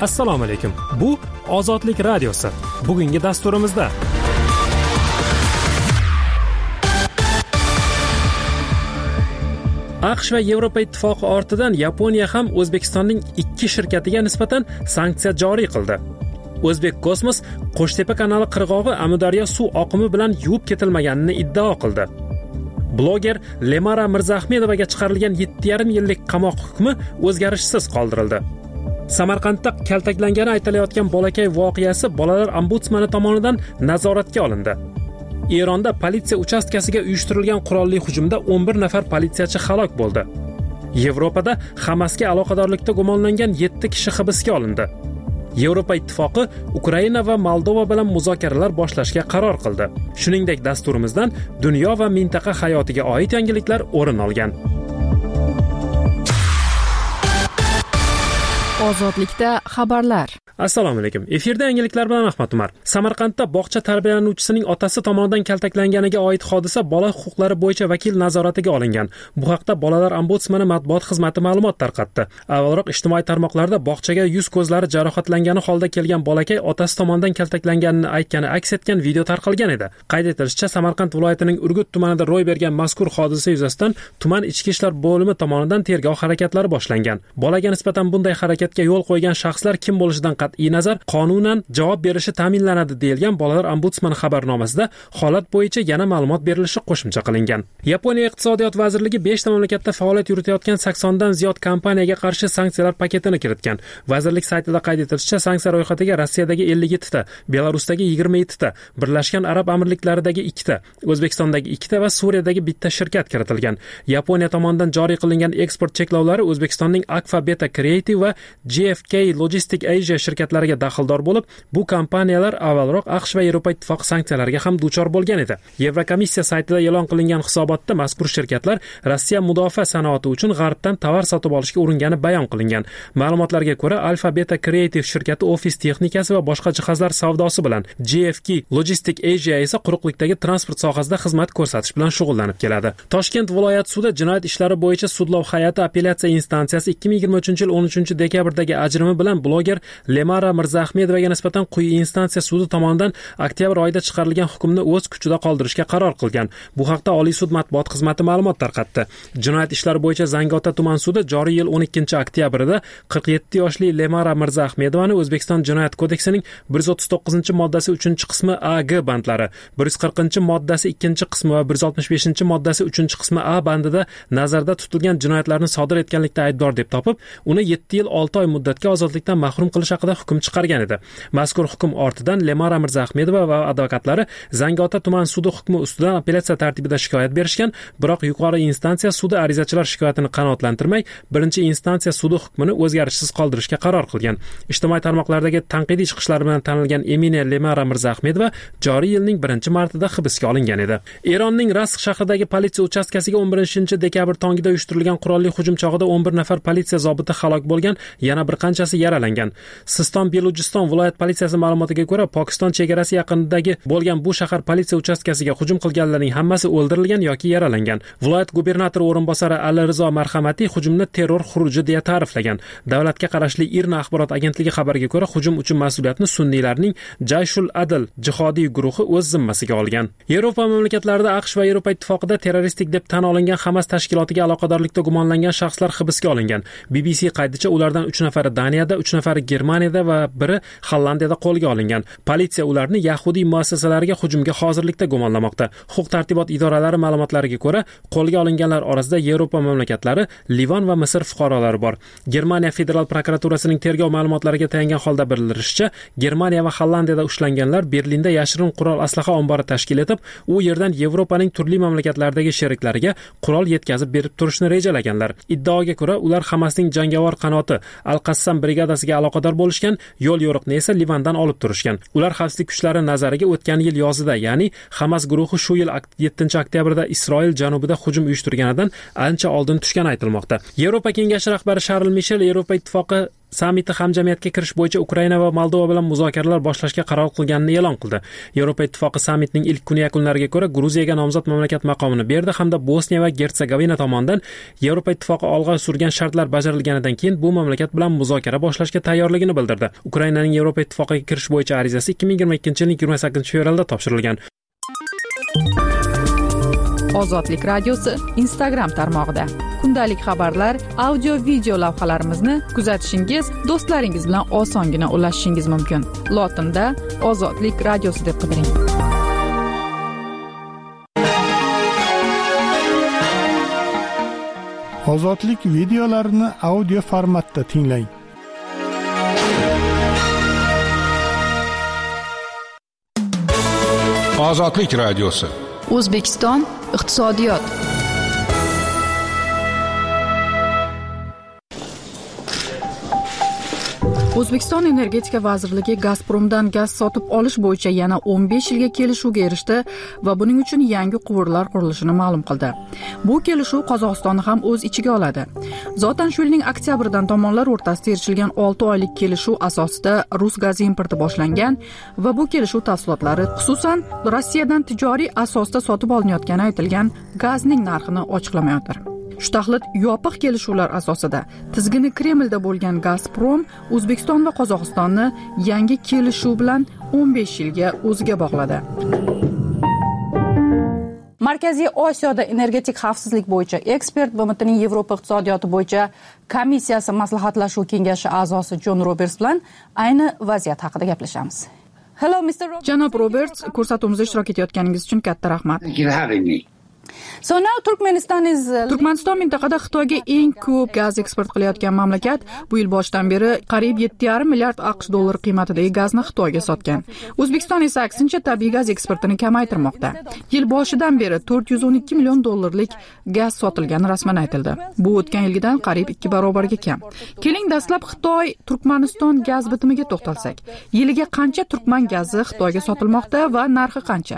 Assalomu alaykum. Bu Ozodlik radiosi. Bugungi dasturimizda AQSh va Yevropa ittifoqi ortidan Yaponiya ham O'zbekistonning 2 shirkatiga nisbatan sanksiya joriy qildi. O'zbek Kosmos Qo'shtepa kanali qirg'og'i Amudaryo suv oqimi bilan yuvib ketilmaganini iddao qildi. Bloger Lemara Mirzaahmedovaga chiqarilgan 7,5 yillik qamoq hukmi o'zgarishsiz qoldirildi. Samarqandda kaltaklangani aytilayotgan bolakay voqeasi bolalar ombudsmani tomonidan nazoratga olindi. Eronda politsiya uchastkasiga uyushtirilgan qurolli hujumda 11 nafar politsiyachi halok bo'ldi. Yevropada Hamasga aloqadorlikda gumonlangan 7 kishi hibsga olindi. Yevropa ittifoqi Ukraina va Moldova bilan muzokaralar boshlashga qaror qildi. Shuningdek, dasturimizdan dunyo va mintaqa hayotiga oid yangiliklar o'rin olgan. Ozodlikda xabarlar. Assalomu alaykum. Efirda yangiliklar bilan Ahmad Umar. Samarqandda bog'cha tarbiyalanuvchisining otasi tomonidan kaltaklanganiga oid hodisa bola huquqlari bo'yicha vakil nazoratiga olingan. Bu haqda Bolalar ombudsmani matbuot xizmati ma'lumot tarqatdi. Avvalroq ijtimoiy tarmoqlarda bog'chaga yuz ko'zlari jarohatlangani holda kelgan bolakay otasi tomonidan kaltaklanganini aytgani aks etgan video tarqalgan edi. Qayd etilishicha, Samarqand viloyatining Urgut tumanida ro'y bergan mazkur hodisa yuzasidan tuman ichki ishlar bo'limi tomonidan tergov harakatlari boshlangan. Bolaga nisbatan bunday harakatga yo'l qo'ygan shaxslar kim bo'lishidan qat'iy nazar qonunan javob berishi ta'minlanadi deyilgan Bolalar ombudsmani xabarnomasida holat bo'yicha yana ma'lumot berilishi qo'shimcha qilingan. Yaponiya iqtisodiyot vazirligi 5 ta mamlakatda faoliyat yuritayotgan 80 dan ziyod kompaniyaga qarshi sanksiyalar paketini kiritgan. Vazirlik saytida qayd etilishicha, sanksiya ro'yxatiga Rossiyadagi 57 ta, Belarusdagi 27 ta, Birlashgan Arab Amirliklaridagi 2 ta, O'zbekistondagi 2 ta va Suriyadagi 1 ta shirkat kiritilgan. Yaponiya tomonidan joriy qilingan eksport cheklovlari O'zbekistonning Akfa Beta Creative va GFK Logistic Asia shirkatlariga daxldor bo'lib, bu kompaniyalar avvalroq AQSh va Yevropa ittifoqi sanksiyalariga ham duchor bo'lgan edi. Yevrokomissiya saytida e'lon qilingan hisobotda mazkur shirkatlar Rossiya mudofaa sanoati uchun g'arbdan tovar sotib olishga uringani bayon qilingan. Ma'lumotlarga ko'ra, Alpha Beta Creative shirkati ofis texnikasi va boshqa jihozlar savdosi bilan, GFK Logistic Asia esa quruqlikdagi transport sohasida xizmat ko'rsatish bilan shug'ullanib keladi. Toshkent viloyat sudi jinoyat ishlari bo'yicha sudlov hay'ati apellyatsiya instansiyasi 2023-yil 13-dekabrdagi ajrimi bilan bloger Lemara Mirzaahmedovaga nisbatan quyi instansiya sudi tomonidan oktyabr oyida chiqarilgan hukmni o'z kuchida qoldirishga qaror qilgan. Bu haqda Oliy sud matbuot xizmati ma'lumot tarqatdi. Jinoyat ishlari bo'yicha Zangiota tuman sudi joriy yil 12-oktyabrida 47 yoshli Lemara Mirzaahmedovani O'zbekiston Jinoyat kodeksining 139-moddasi 3-qismi A, G bandlari, 140-moddasi 2-qismi va 165-moddasi 3-qismi A bandida nazarda tutilgan jinoyatlarni sodir etganlikda aybdor deb topib, uni 7 yil 6 oy muddatga ozodlikdan mahrum qilish haqida hukm chiqargan edi. Mazkur hukm ortidan Lemara Mirzaahmedova va advokatlari Zangiota tuman sudi hukmi ustidan apellyatsiya tartibida shikoyat berishgan, biroq yuqori instansiya sudi arizachilar shikoyatini qanoatlantirmay, birinchi instansiya sudi hukmini o'zgarishsiz qoldirishga qaror qilgan. Ijtimoiy tarmoqlardagi tanqidiy chiqishlari bilan tanilgan Emine Lemara Mirzaahmedova joriy yilning 1-martida hibsga olingan edi. Eronning Rasq shahridagi politsiya uchastkasiga 11-dekabr tongida uyushtirilgan qurolli hujum chog'ida 11 nafar politsiya zobiti halok bo'lgan, yana bir qanchasi yaralangan. Siston Belujiston viloyat politsiyasi ma'lumotiga ko'ra, Pokiston chegarasi yaqinidagi bo'lgan bu shahar politsiya uchastkasiga hujum qilganlarning hammasi o'ldirilgan yoki yaralangan. Viloyat gubernatori o'rinbosari Alirizo Marhamati hujumni terror xuruji deya ta'riflagan. Davlatga qarashli IRNA axborot agentligi xabariga ko'ra, hujum uchun mas'uliyatni sunniylarning Jayshul Adl jihodiy guruhi o'z zimmasiga olgan. Yevropa mamlakatlarida AQSh va Yevropa ittifoqida terroristik deb tan olingan Hamas tashkilotiga aloqadorlikda gumonlangan shaxslar hibsga olingan. BBC qaydicha ulardan 3 nafari Daniyada, 3 nafari Germaniyada va biri Hollandiyada qo'lga olingan. Politsiya ularni yahudiy muassasalariga hujumga hozirlikda gumonlamoqda. Huquq-tartibot idoralari ma'lumotlariga ko'ra, qo'lga olinganlar orasida Yevropa mamlakatlari, Livan va Misr fuqarolari bor. Germaniya federal prokuraturasining tergov ma'lumotlariga tayangan holda bildirilishicha, Germaniya va Hollandiyada ushlanganlar Berlinda yashirin qurol aslaha ombori tashkil etib, u yerdan Yevropaning turli mamlakatlaridagi sheriklariga qurol yetkazib berib turishni rejalaganlar. Iddaoga ko'ra, ular Hamasning jangovar qanoti Al-Qassam brigadasiga aloqador bo'lishgan, yo'l yo'riqni esa Livandan olib turishgan. Ular xavfsizlik kuchlari nazariga o'tgan yil yozida, ya'ni Hamas guruhi shu yil 7-oktyabrda Isroil janubida hujum uyushtirganidan ancha oldin tushgani aytilmoqda. Yevropa kengashi rahbari Sharl Mishel Yevropa ittifoqi sammiti hamjamiyatga kirish bo'yicha Ukraina va Moldova bilan muzokaralar boshlashga qaror qilganini e'lon qildi. Yevropa Ittifoqi sammitning ilk kuni yakunlariga ko'ra Gruziyaga nomzod mamlakat maqomini berdi hamda Bosniya va Gertsegovina tomonidan Yevropa Ittifoqi olg'a surgan shartlar bajarilganidan keyin bu mamlakat bilan muzokara boshlashga tayyorligini bildirdi. Ukrainaning Yevropa Ittifoqiga kirish bo'yicha arizasi 2022-yilning 28-fevralda topshirilgan. Ozodlik radiosi Instagram tarmog'ida kundalik xabarlar, audio video lavhalarimizni kuzatishingiz, do'stlaringiz bilan osongina ulashishingiz mumkin. Lotinda Ozodlik radiosi deb qidiring. Ozodlik videolarini audio formatda tinglang. Ozodlik radiosi. O'zbekiston iqtisodiyot. O'zbekiston Energetika vazirligi Gazpromdan gaz sotib olish bo'yicha yana 15 yilga kelishuvga erishdi va buning uchun yangi quvurlar qurilishini ma'lum qildi. Bu kelishuv Qozog'istonni ham o'z ichiga oladi. Zotan shu yilning oktyabridan tomonlar o'rtasida erishilgan 6 oylik kelishuv asosida rus gazi importi boshlangan va bu kelishuv tafsilotlari, xususan Rossiyadan tijoriy asosda sotib olinayotgani aytilgan gazning narxini ochiqlamayotir. Shu taxlit yopiq kelishuvlar asosida tizgini Kremlda bo'lgan Gazprom O'zbekiston va Qozog'istonni yangi kelishuv bilan 15 yilga o'ziga bog'ladi. Markaziy Osiyoda energetik xavfsizlik bo'yicha ekspert BMTning Yevropa iqtisodiyoti bo'yicha komissiyasi maslahatlashuv kengashi a'zosi Jon Roberts bilan ayni vaziyat haqida gaplashamiz. Hello Mr. Roberts. Janob Roberts, ko'rsatuvimizda ishtirok etayotganingiz uchun katta rahmat. So now Turkmaniston mintaqada Xitoyga eng ko'p gaz eksport qilayotgan mamlakat. Bu yil boshidan beri qariyb 7,5 milliard AQSh dollari qiymatidagi gazni Xitoyga sotgan. O'zbekiston esa aksincha tabiiy gaz eksportini kamaytirmoqda. Yil boshidan beri 412 million dollarlik gaz sotilgani rasman aytildi. Bu o'tgan yilgidan qariyb 2 barobarga kam. Keling dastlab Xitoy Turkmaniston gaz bitimiga to'xtalsak. Yiliga qancha turkman gazi Xitoyga sotilmoqda va narxi qancha?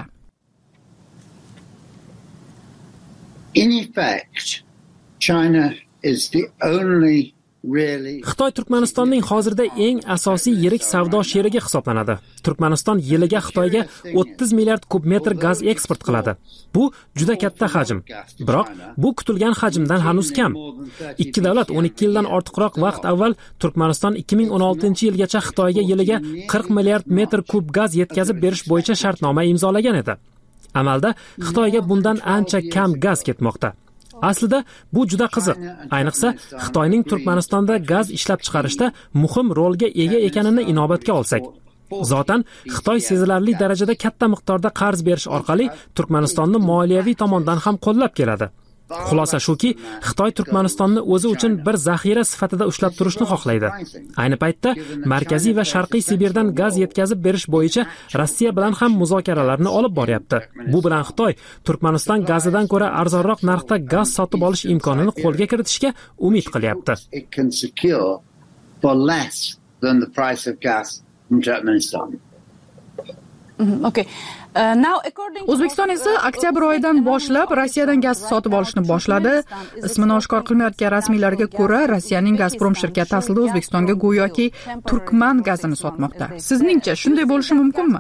In effect, China is the only Xitoy Turkmanistonning hozirda eng asosiy yirik savdo sherigi hisoblanadi. Turkmaniston yiliga Xitoyga 30 milliard kub metr gaz eksport qiladi. Bu juda katta hajm. Biroq bu kutilgan hajmdan hanuz kam. Ikki davlat 12 yildan ortiqroq vaqt avval Turkmaniston 2016-yilgacha Xitoyga yiliga 40 milliard metr kub gaz yetkazib berish bo'yicha shartnoma imzolagan edi. Amalda Xitoyga bundan ancha kam gaz ketmoqda. Aslida bu juda qiziq. Ayniqsa Xitoyning Turkmanistonda gaz ishlab chiqarishda muhim rolga ega ekanini inobatga olsak. Zotan Xitoy sezilarli darajada katta miqdorda qarz berish orqali Turkmanistonni moliyaviy tomondan ham qo'llab keladi. Xulosa shuki, Xitoy Turkmanistonni o'zi uchun bir zaxira sifatida ushlab turishni xohlaydi. Ayni paytda Markaziy va Sharqiy Sibirdan gaz yetkazib berish bo'yicha Rossiya bilan ham muzokaralarni olib boryapti. Bu bilan Xitoy Turkmaniston gazidan ko'ra arzonroq narxda gaz sotib olish imkonini qo'lga kiritishga umid qilyapti. O'zbekiston esa oktyabr oyidan boshlab Rossiyadan gaz sotib olishni boshladi. Ismini oshkor qilmayotgan rasmiylarga ko'ra, Rossiyaning Gazprom shirkati aslida O'zbekistonga go'yoki turkman gazini sotmoqda. Sizningcha shunday bo'lishi mumkinmi?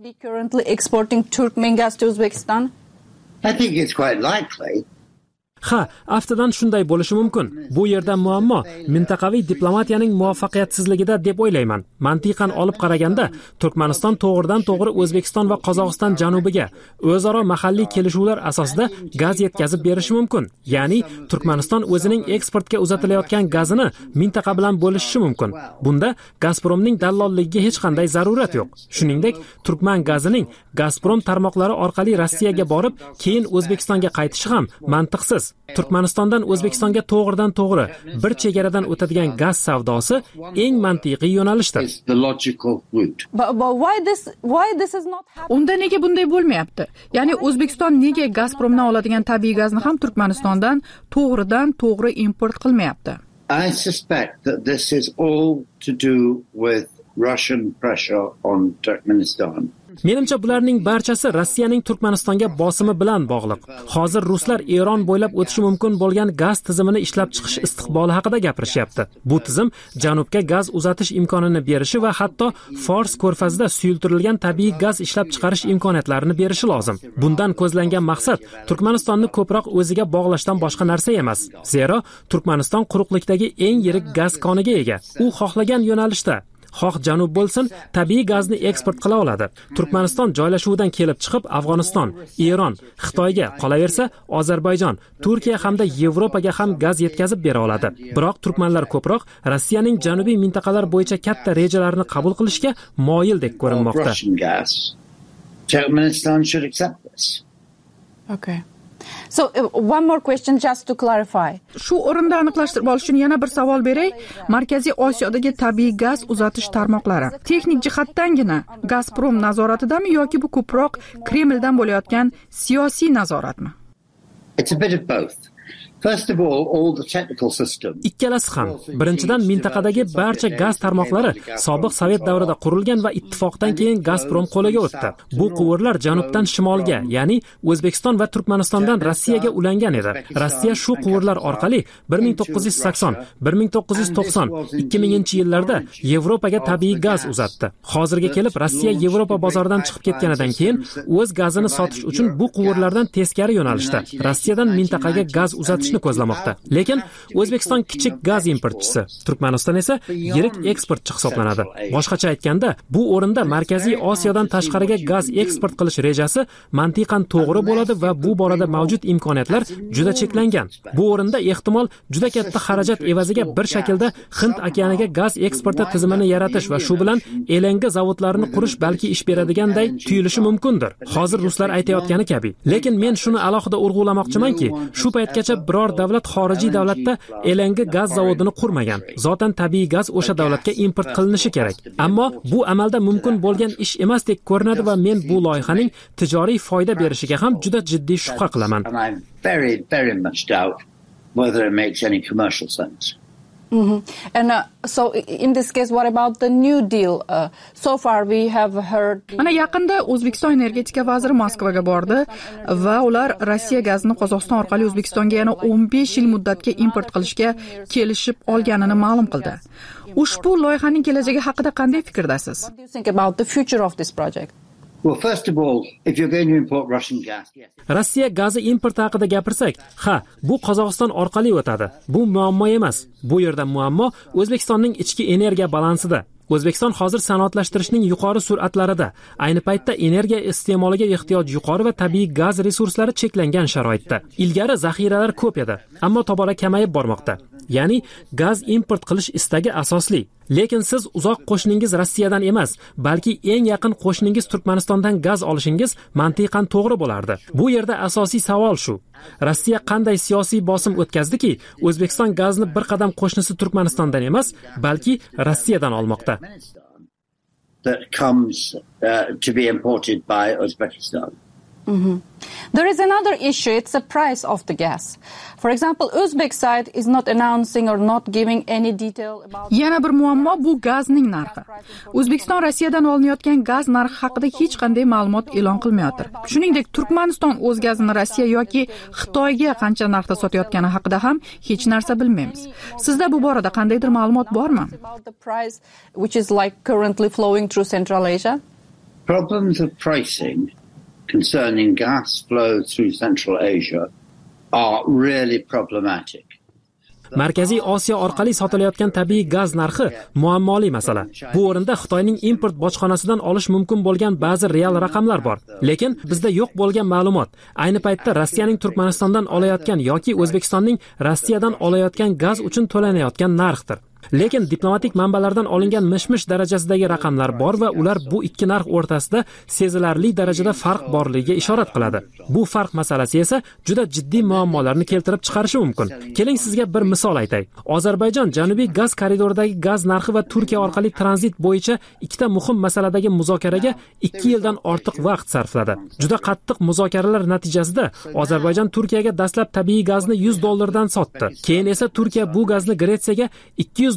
I think it's quite likely. Ha, aftidan shunday bo'lishi mumkin. Bu yerda muammo mintaqaviy diplomatiyaning muvaffaqiyatsizligida deb o'ylayman. Mantiqan olib qaraganda, Turkmaniston to'g'ridan-to'g'ri O'zbekiston va Qozog'iston janubiga o'zaro mahalliy kelishuvlar asosida gaz yetkazib berishi mumkin. Ya'ni Turkmaniston o'zining eksportga uzatilayotgan gazini mintaqa bilan bo'lishi mumkin. Bunda Gazpromning dallolligiga hech qanday zarurat yo'q. Shuningdek, turkman gazining Gazprom tarmoqlari orqali Rossiyaga borib, keyin O'zbekistonga qaytishi ham mantiqsiz. Turkmanistondan O'zbekistonga to'g'ridan-to'g'ri bir chegaradan o'tadigan gaz savdosi eng mantiqiy yo'nalishdir. Unda nega bunday bo'lmayapti? Ya'ni O'zbekiston nega Gazpromdan oladigan tabiiy gazni ham Turkmanistondan to'g'ridan-to'g'ri import qilmayapti? I suspect that this is all to do with Russian pressure on Turkmenistan. Menimcha bularning barchasi Rossiyaning Turkmanistonga bosimi bilan bog'liq. Hozir ruslar Eron bo'ylab o'tishi mumkin bo'lgan gaz tizimini ishlab chiqish istiqboli haqida gapirishyapti. Bu tizim janubga gaz uzatish imkonini berishi va hatto Fors ko'rfazida suyultirilgan tabiiy gaz ishlab chiqarish imkoniyatlarini berishi lozim. Bundan ko'zlangan maqsad Turkmanistonni ko'proq o'ziga bog'lashdan boshqa narsa emas. Zero Turkmaniston quruqlikdagi eng yirik gaz koniga ega. U xohlagan yo'nalishda xoh janub bo'lsin, tabiiy gazni eksport qila oladi. Turkmaniston joylashuvidan kelib chiqib Afg'oniston, Eron, Xitoyga, qolaversa Ozarbayjon, Turkiya hamda Yevropaga ham gaz yetkazib bera oladi. Biroq turkmanlar ko'proq Rossiyaning janubiy mintaqalar bo'yicha katta rejalarni qabul qilishga moyildek ko'rinmoqda. Turkmenistan should accept this. Okay. So one more question just to clarify. Shu o'rinda aniqlashtirib olish uchun yana bir savol beray. Markaziy Osiyodagi tabiiy gaz uzatish tarmoqlari texnik jihatdangina Gazprom nazoratidami yoki bu ko'proq Kremldan bo'layotgan siyosiy nazoratmi? It's a bit of both. First of all the technical system. Ikkalasi ham. Birinchidan mintaqadagi barcha gaz tarmoqlari sobiq Sovet davrida qurilgan va ittifoqdan keyin Gazprom qo'liga o'tdi. Bu quvurlar janubdan shimolga, ya'ni O'zbekiston va Turkmanistondan Rossiyaga ulangan edi. Rossiya shu quvurlar orqali 1980, 1990, 2000-yillarda Yevropaga tabiiy gaz uzatdi. Hozirga kelib Rossiya Yevropa bozoridan chiqib ketganidan keyin o'z gazini sotish uchun bu quvurlardan teskari yo'nalishda Rossiyadan mintaqaga gaz uzatish ko'zlamoqda. Lekin O'zbekiston kichik gaz importchisi, Turkmaniston esa yirik eksportchi hisoblanadi. Boshqacha aytganda, bu o'rinda Markaziy Osiyodan tashqariga gaz eksport qilish rejasi mantiqan to'g'ri bo'ladi va bu borada mavjud imkoniyatlar juda cheklangan. Bu o'rinda ehtimol juda katta xarajat evaziga bir shaklda Hind okeaniga gaz eksporti tizimini yaratish va shu bilan LNG zavodlarini qurish balki ish beradiganday tuyulishi mumkindir. Hozir ruslar aytayotgani kabi. Lekin men shuni alohida urg'ulamoqchimanki, shu paytgacha biror davlat xorijiy davlatda LNG gaz zavodini qurmagan. Zotan tabiiy gaz o'sha davlatga import qilinishi kerak. Ammo bu amalda mumkin bo'lgan ish emasdek ko'rinadi va men bu loyihaning tijoriy foyda berishiga ham juda jiddiy shubha qilaman. Very much doubt whether it makes any commercial sense. And so in this case, what about the New Deal? So far we have heard. Mana yaqinda O'zbekiston energetika vaziri Moskvaga bordi va ular Rossiya gazini Qozog'iston orqali O'zbekistonga yana 15 yil muddatga import qilishga kelishib olganini ma'lum qildi. Ushbu loyihaning kelajagi haqida qanday fikrdasiz? What do you think about the future of this project? Well, first of all, if you're going to import Russian gas, yes. Rossiya gazi importi haqida gapirsak, bu Qozog'iston orqali o'tadi. Bu muammo emas. Bu yerda muammo O'zbekistonning ichki energiya balansida. O'zbekiston hozir sanoatlashtirishning yuqori sur'atlarida. Ayni paytda energiya iste'moliga ehtiyoj yuqori va tabiiy gaz resurslari cheklangan sharoitda. Ilgari zaxiralar ko'p edi, ammo tobora kamayib bormoqda. Ya'ni gaz import qilish istagi asosli. Lekin siz uzoq qo'shningiz Rossiyadan emas, balki eng yaqin qo'shningiz Turkmanistondan gaz olishingiz mantiqan to'g'ri bo'lardi. Bu yerda asosiy savol shu. Rossiya qanday siyosiy bosim o'tkazdiki, O'zbekiston gazni bir qadam qo'shnisi Turkmanistondan emas, balki Rossiyadan olmoqda. That comes to be imported by Uzbekistan. There is another issue, it's the price of the gas. For example, Uzbek side is not announcing or not giving any detail about. Yana bir muammo bu gazning narxi. O'zbekiston Rossiyadan olinayotgan gaz narxi haqida hech qanday ma'lumot e'lon qilmayotir. Shuningdek, Turkmaniston o'z gazini Rossiya yoki Xitoyga qancha narxda sotayotgani haqida ham hech narsa bilmaymiz. Sizda bu borada qandaydir ma'lumot bormi? About the price which is like currently flowing through Central Asia? Problems of pricing concerning gas flow through Central Asia are really problematic. Markaziy Osiyo orqali sotilayotgan tabiiy gaz narxi muammoli masala. Bu o'rinda Xitoyning import bojxonasidan olish mumkin bo'lgan ba'zi real raqamlar bor. Lekin bizda yo'q bo'lgan ma'lumot ayni paytda Rossiyaning Turkmanistondan olayotgan yoki O'zbekistonning Rossiyadan olayotgan gaz uchun to'lanayotgan narxdir. Lekin diplomatik manbalardan olingan mish-mish darajasidagi raqamlar bor va ular bu ikki narx o'rtasida sezilarli darajada farq borligiga ishorat qiladi. Bu farq masalasi esa juda jiddiy muammolarni keltirib chiqarishi mumkin. Keling sizga bir misol aytay. Ozarbayjon Janubiy gaz koridoridagi gaz narxi va Turkiya orqali tranzit bo'yicha ikkita muhim masaladagi muzokaraga 2 yildan ortiq vaqt sarfladi. Juda qattiq muzokaralar natijasida Ozarbayjon Turkiyaga dastlab tabiiy gazni $100 dan sotdi. Keyin esa Turkiya bu gazni Gretsiyaga $200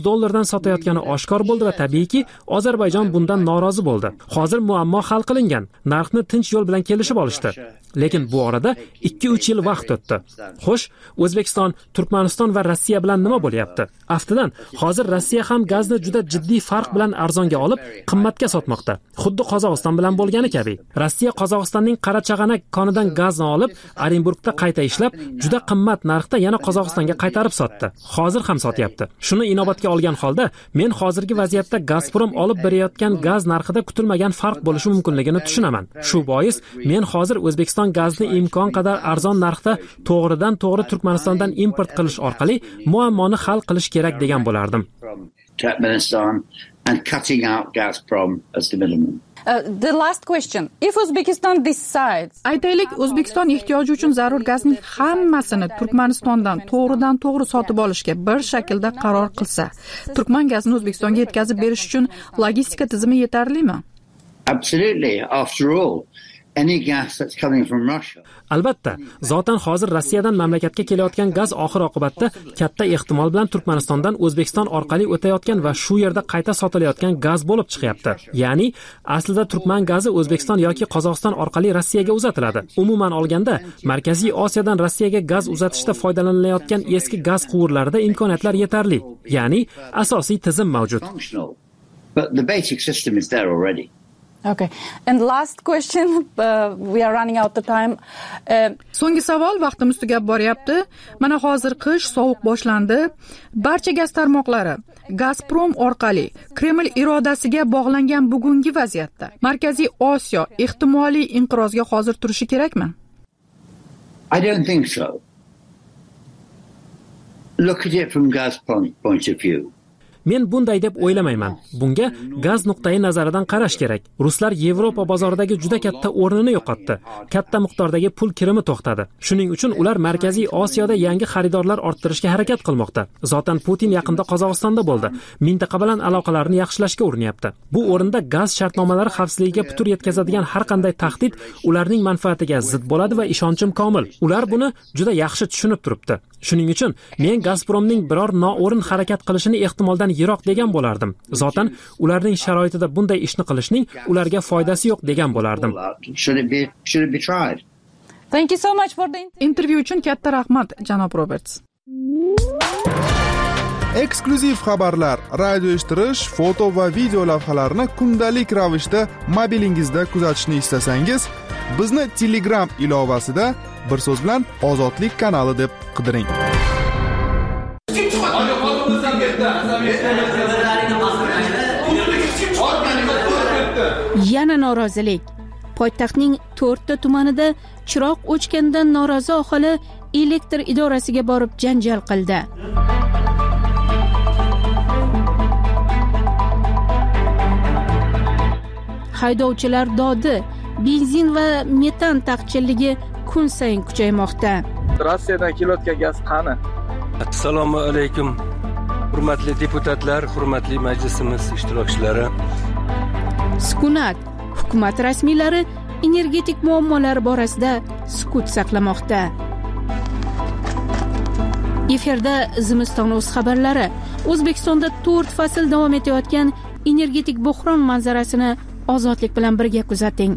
$100 sotayotgani oshkor bo'ldi va tabiiyki, Ozarbayjon bundan norozi bo'ldi. Hozir muammo hal qilingan. Narxni tinch yo'l bilan kelishib olishdi. Lekin bu orada 2-3 yil vaqt o'tdi. Xo'sh, O'zbekiston, Turkmaniston va Rossiya bilan nima bo'lyapti? Aftidan, hozir Rossiya ham gazni juda jiddiy farq bilan arzonga olib, qimmatga sotmoqda. Xuddi Qozog'iston bilan bo'lgani kabi. Rossiya Qozog'istonning Qarachag'anak konidan gazni olib, Orenburgda qayta ishlab, juda qimmat narxda yana Qozog'istonga qaytarib sotdi. Hozir ham sotyapti. Shuni inobatga olgan holda, men hozirgi vaziyatda Gazprom olib berayotgan gaz narxida kutilmagan farq bo'lishi mumkinligini tushunaman. Shu bois men hozir O'zbekiston gazni imkon qadar arzon narxda to'g'ridan-to'g'ri Turkmanistondan import qilish orqali muammoni hal qilish kerak degan bo'lardim. Turkmenistan and cutting out Gazprom as the minimum. The last question. If Uzbekistan decides... Aytaylik, O'zbekiston ehtiyoji uchun zarur gazning hammasini Turkmanistondan to'g'ridan-to'g'ri sotib olishga bir shaklda qaror qilsa, Turkman gazini O'zbekistonga yetkazib berish uchun logistika tizimi yetarlimi? Absolutely. After all, any gas that's coming from Russia. Albatta, zotan hozir Rossiyadan mamlakatga kelayotgan gaz oxir-oqibatda katta ehtimol bilan Turkmanistondan O'zbekiston orqali o'tayotgan va shu yerda qayta sotilayotgan gaz bo'lib chiqyapti. Ya'ni, aslida Turkman gazi O'zbekiston yoki Qozog'iston orqali Rossiyaga uzatiladi. Umuman olganda, Markaziy Osiyodan Rossiyaga gaz uzatishda foydalanilayotgan eski gaz quvurlarida imkoniyatlar yetarli. Ya'ni, asosiy tizim mavjud. But the basic system is there already. Okay. And last question, we are running out of time. So'nggi savol, vaqtimiz tugab boryapti. Mana hozir qish, sovuq boshlandi. Barcha gaz tarmoqlari Gazprom orqali Kreml irodasiga bog'langan bugungi vaziyatda Markaziy Osiyo ehtimoliy inqirozga hozir turishi kerakmi? I don't think so. Look at it from Gazprom's point of view. Men bunday deb o'ylamayman. Bunga gaz nuqtai nazaridan qarash kerak. Ruslar Yevropa bozoridagi juda katta o'rnini yo'qotdi. Katta miqdordagi pul kirimi to'xtadi. Shuning uchun ular Markaziy Osiyoda yangi xaridorlar orttirishga harakat qilmoqda. Zotan Putin yaqinda Qozog'istonda bo'ldi. Mintaqa bilan aloqalarni yaxshilashga uриnyapti. Bu o'rinda gaz shartnomalari xavfsizligiga putur yetkazadigan har qanday tahdid ularning manfaatiga zid bo'ladi va ishonchim komil. Ular buni juda yaxshi tushunib turibdi. Shuning uchun men Gazpromning biror noo'rin harakat qilishini ehtimoldan yiroq degan bo'lardim. Zotan ularning sharoitida bunday ishni qilishning ularga foydasi yo'q degan bo'lardim. Should it be tried? Thank you so much for the Intervyu uchun katta rahmat, janob Roberts. Eksklyuziv xabarlar, radio eshittirish, foto va video lavhalarni kundalik ravishda mobilingizda kuzatishni istasangiz, bizni Telegram ilovasida bir so'z bilan Ozodlik kanali deb qidiring. Yana norozilik. Poytaxtning 4 ta tumanida chiroq o'chgandan norozi aholi elektr idorasiga borib janjal qildi. Haydovchilar dodi, benzin va metan taqchilligi kun sayin kuchaymoqda. Rossiyadan kelayotgan gaz qani? Assalomu alaykum. Hurmatli deputatlar, hurmatli majlisimiz ishtirokchilari. Sukunat. Hukumat rasmiylari energetik muammolar borasida sukut saqlamoqda. Efirda Zimiston o'z xabarlari. O'zbekistonda 4 fasl davom etayotgan energetik buhron manzarasini Ozodlik bilan birga kuzating.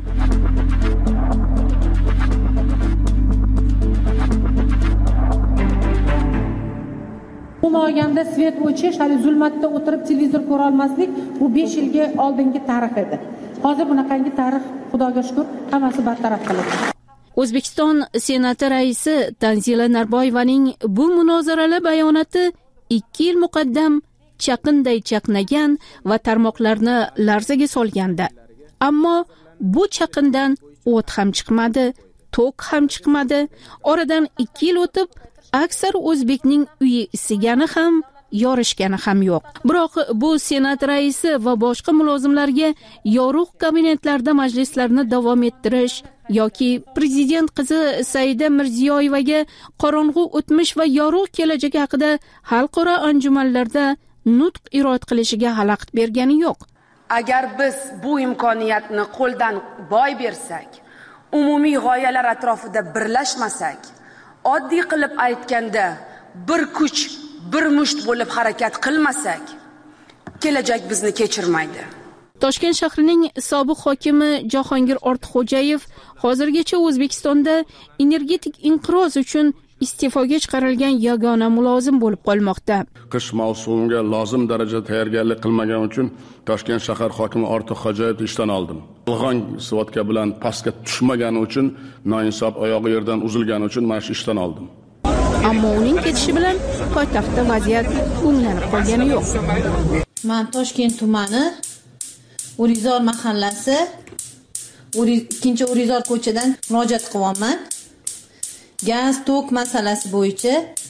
Olganda svet o'chish, hali zulmatda o'tirib televizor ko'ra olmaslik bu 5 yilga oldingi tarix edi. Hozir bunaqangi tarix, Xudoga shukr, hammasi bartaraf qilindi. O'zbekiston Senati raisi Tanzila Narboyevaning bu munozaralar bayonoti 2 yil muqaddam chaqinday chaqnagan va tarmoqlarni larzaga solgandi. Ammo bu chaqindan o't ham chiqmadi, tok ham chiqmadi. Oradan 2 yil o'tib, aksar o'zbekning uyi isigani ham, yorishgani ham yo'q. Biroq bu Senat raisi va boshqa mulozimlarga yorug' kabinetlarda majlislarni davom ettirish yoki prezident qizi Saida Mirziyoyevaga qorong'u o'tmish va yorug' kelajak haqida xalqaro anjumanlarda nutq irod qilishiga xalaqit bergani yo'q. Agar biz bu imkoniyatni qo'ldan boy bersak, umumiy g'oyalar atrofida birlashmasak, oddiy qilib aytganda bir kuch, bir musht bo'lib harakat qilmasak, kelajak bizni kechirmaydi. Toshkent shahrining sobiq hokimi Jahongir Ortiqxo'jayev hozirgacha O'zbekistonda energetik inqiroz uchun iste'foga chiqarilgan yagona mulozim bo'lib qolmoqda. Qish mavsumiga lozim darajada tayyorgarlik qilmagan uchun Toshkent shahar hokimi Ortiqxo'jayevni ishdan oldim. Yolg'on svodka bilan pastga tushmagani uchun, noinsof oyog'i yerdan uzilgani uchun mana shu ishdan oldim. Ammo uning ketishi bilan poytaxtda vaziyat o'nglanib qolgani yo'q. Men Toshkent tumani Urizor mahallasi 2-Urizor ko'chadan murojaat qilyapman. Gaz, tok masalasi bo'yicha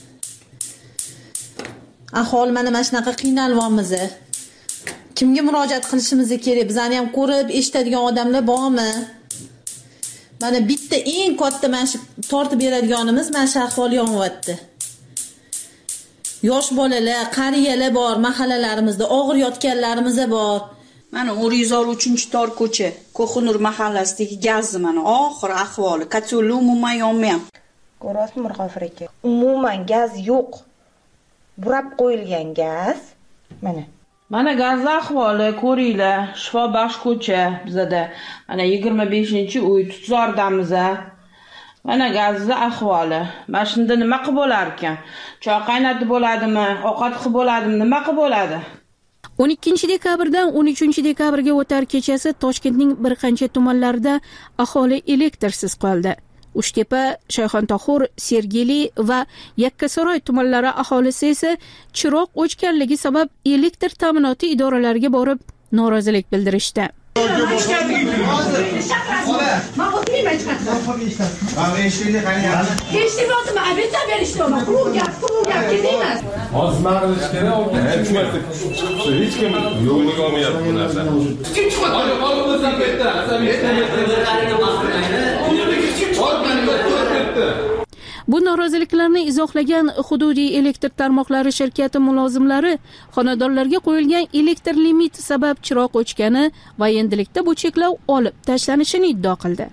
aholi mana shunaqa qiynalyapmiz. Kimga murojaat qilishimiz kerak? Bizani ham ko'rib, eshitadigan odamlar bormi? Mana bitta eng katta mana shu tortib beradiganimiz mana shu ahvol yonyapti. Yosh bolalar, qariyalar bor, mahallalarimizda og'ir yotganlarimiz bor. Mana Urizor 3-tor ko'cha, Ko'xunur mahallasidagi gazni mana oxir ahvoli, kotelli umuman yonmayapti. Ko'rasizmi Mirg'ofur aka? Umuman gaz yo'q. Burab qo'yilgan gaz. Mana gaz ahvoli ko'ringlar, Shifobaxsh ko'cha bizada. Mana 25-uy Tutzordamiz. Mana gazli ahvoli. Mana shunda nima qilib bo'lar ekan? Choy qaynatib bo'ladimi, ovqat qilib bo'ladimi, nima qilib bo'ladi? 12-dekabrdan 13-dekabrga o'tar kechasi Toshkentning bir qancha tumanlarida aholi elektrsiz qoldi. Uchtepa, Shayxontohur, Sergeli va Yakkasaroy tumanlari aholisi esa chiroq o'chganligi sabab elektr ta'minoti idoralariga borib norozilik bildirishdi. Bu noroziliklarni izohlagan hududiy elektr tarmoqlari shirkati mulozimlari xonadonlarga qo'yilgan elektr limiti sabab chiroq o'chgani va endilikda bu cheklov olib tashlanishini iddao qildi.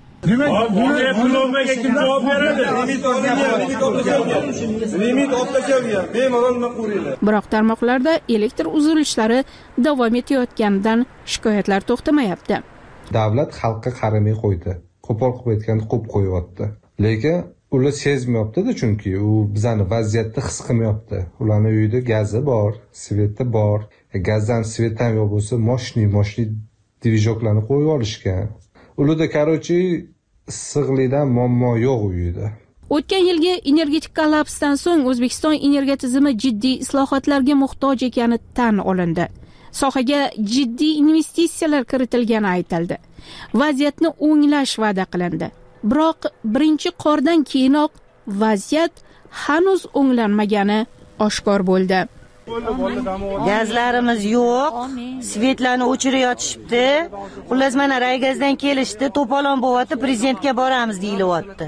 Biroq tarmoqlarda elektr uzilishlari davom etayotganidan shikoyatlar to'xtamayapti. Davlat xalqqa qaramay qo'ydi. Qo'pol qilib aytganda qo'p qo'yyapti. Lekin ular sezmayapti-da, chunki u bizani vaziyatni his qilmayapti. Ularning uyida gazi bor, sveti bor. Gazdan svet ham yo'q bo'lsa, moshni divizoklarni qo'yib olishgan. Ularda qarochi issiqlikdan muammo yo'q uyida. O'tgan yilgi energetik kollapsdan so'ng O'zbekiston energiya tizimi jiddiy islohotlarga muhtoj ekani tan olindi. Sohaga jiddiy investitsiyalar kiritilgani aytildi. Vaziyatni o'nglash va'da qilindi. Biroq birinchi qordan keyinoq vaziyat hanuz o'nglanmagani oshkor bo'ldi. Gazlarimiz yo'q, svetlarni o'chirib yotishibdi. Xullas mana Raygazdan kelishdi, to'polon bo'lyapti, prezidentga boramiz deyilyapti.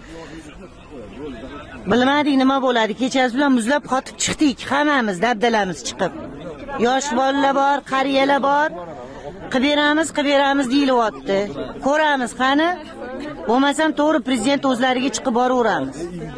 Bilmadik nima bo'ladi. Kechasi bilan muzlab qotib chiqdik, hammamiz dabdalamiz chiqib. Yosh bolalar bor, qariyalar bor. Qilib beramiz deyilyapti. Ko'ramiz qani. Bo'lmasam to'g'ri prezident o'zlariga chiqib boraveramiz.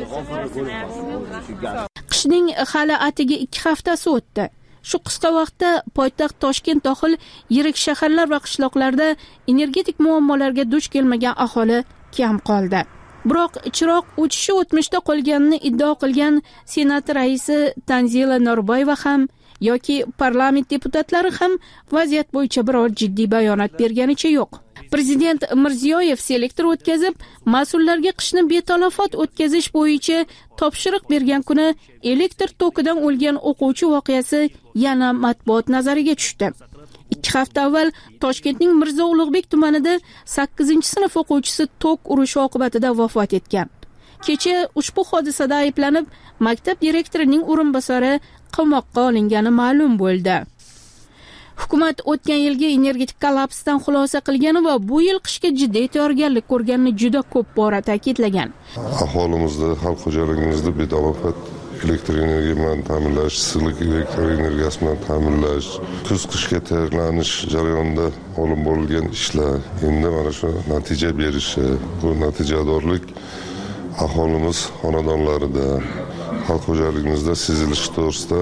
Qishning hali atiga 2 haftasi o'tdi. Shu qisqa vaqtda poytaxt Toshkent dohil yirik shaharlar va qishloqlarda energetik muammolarga duch kelmagan aholi kam qoldi. Biroq chiroq o'chishi o'tmishda qolganini iddao qilgan Senat raisi Tanzila Norboyeva ham yoki parlament deputatlari ham vaziyat bo'yicha biror jiddiy bayonot berganicha yo'q. Prezident Mirziyoyev selektor o'tkazib, mas'ullarga qishni betalofat o'tkazish bo'yicha topshiriq bergan kuni elektr tokidan o'lgan o'quvchi voqeasi yana matbuot nazariga tushdi. 2 hafta avval Toshkentning Mirzo Ulug'bek tumanida 8-sinf o'quvchisi tok urishi oqibatida vafot etgan. Kecha ushbu hodisada ayblanib, maktab direktorining o'rinbosari qamoqqa olingani ma'lum bo'ldi. Hukumat o'tgan yilgi energetik kollapsdan xulosa qilgani va bu yil qishga jiddiy tayyorgarlik ko'rganini juda ko'p bora ta'kidlagan. Aholimizda, xalq xo'jaligimizda betalofat elektr energiya bilan ta'minlash, issiqlik elektr energiyasi bilan ta'minlash, kuz-qishga tayyorlanish jarayonida olib borilgan ishlar endi mana shu natija berishi, bu natijadorlik aholimiz xonadonlarida, xalq xo'jaligimizda sezilishi to'g'risida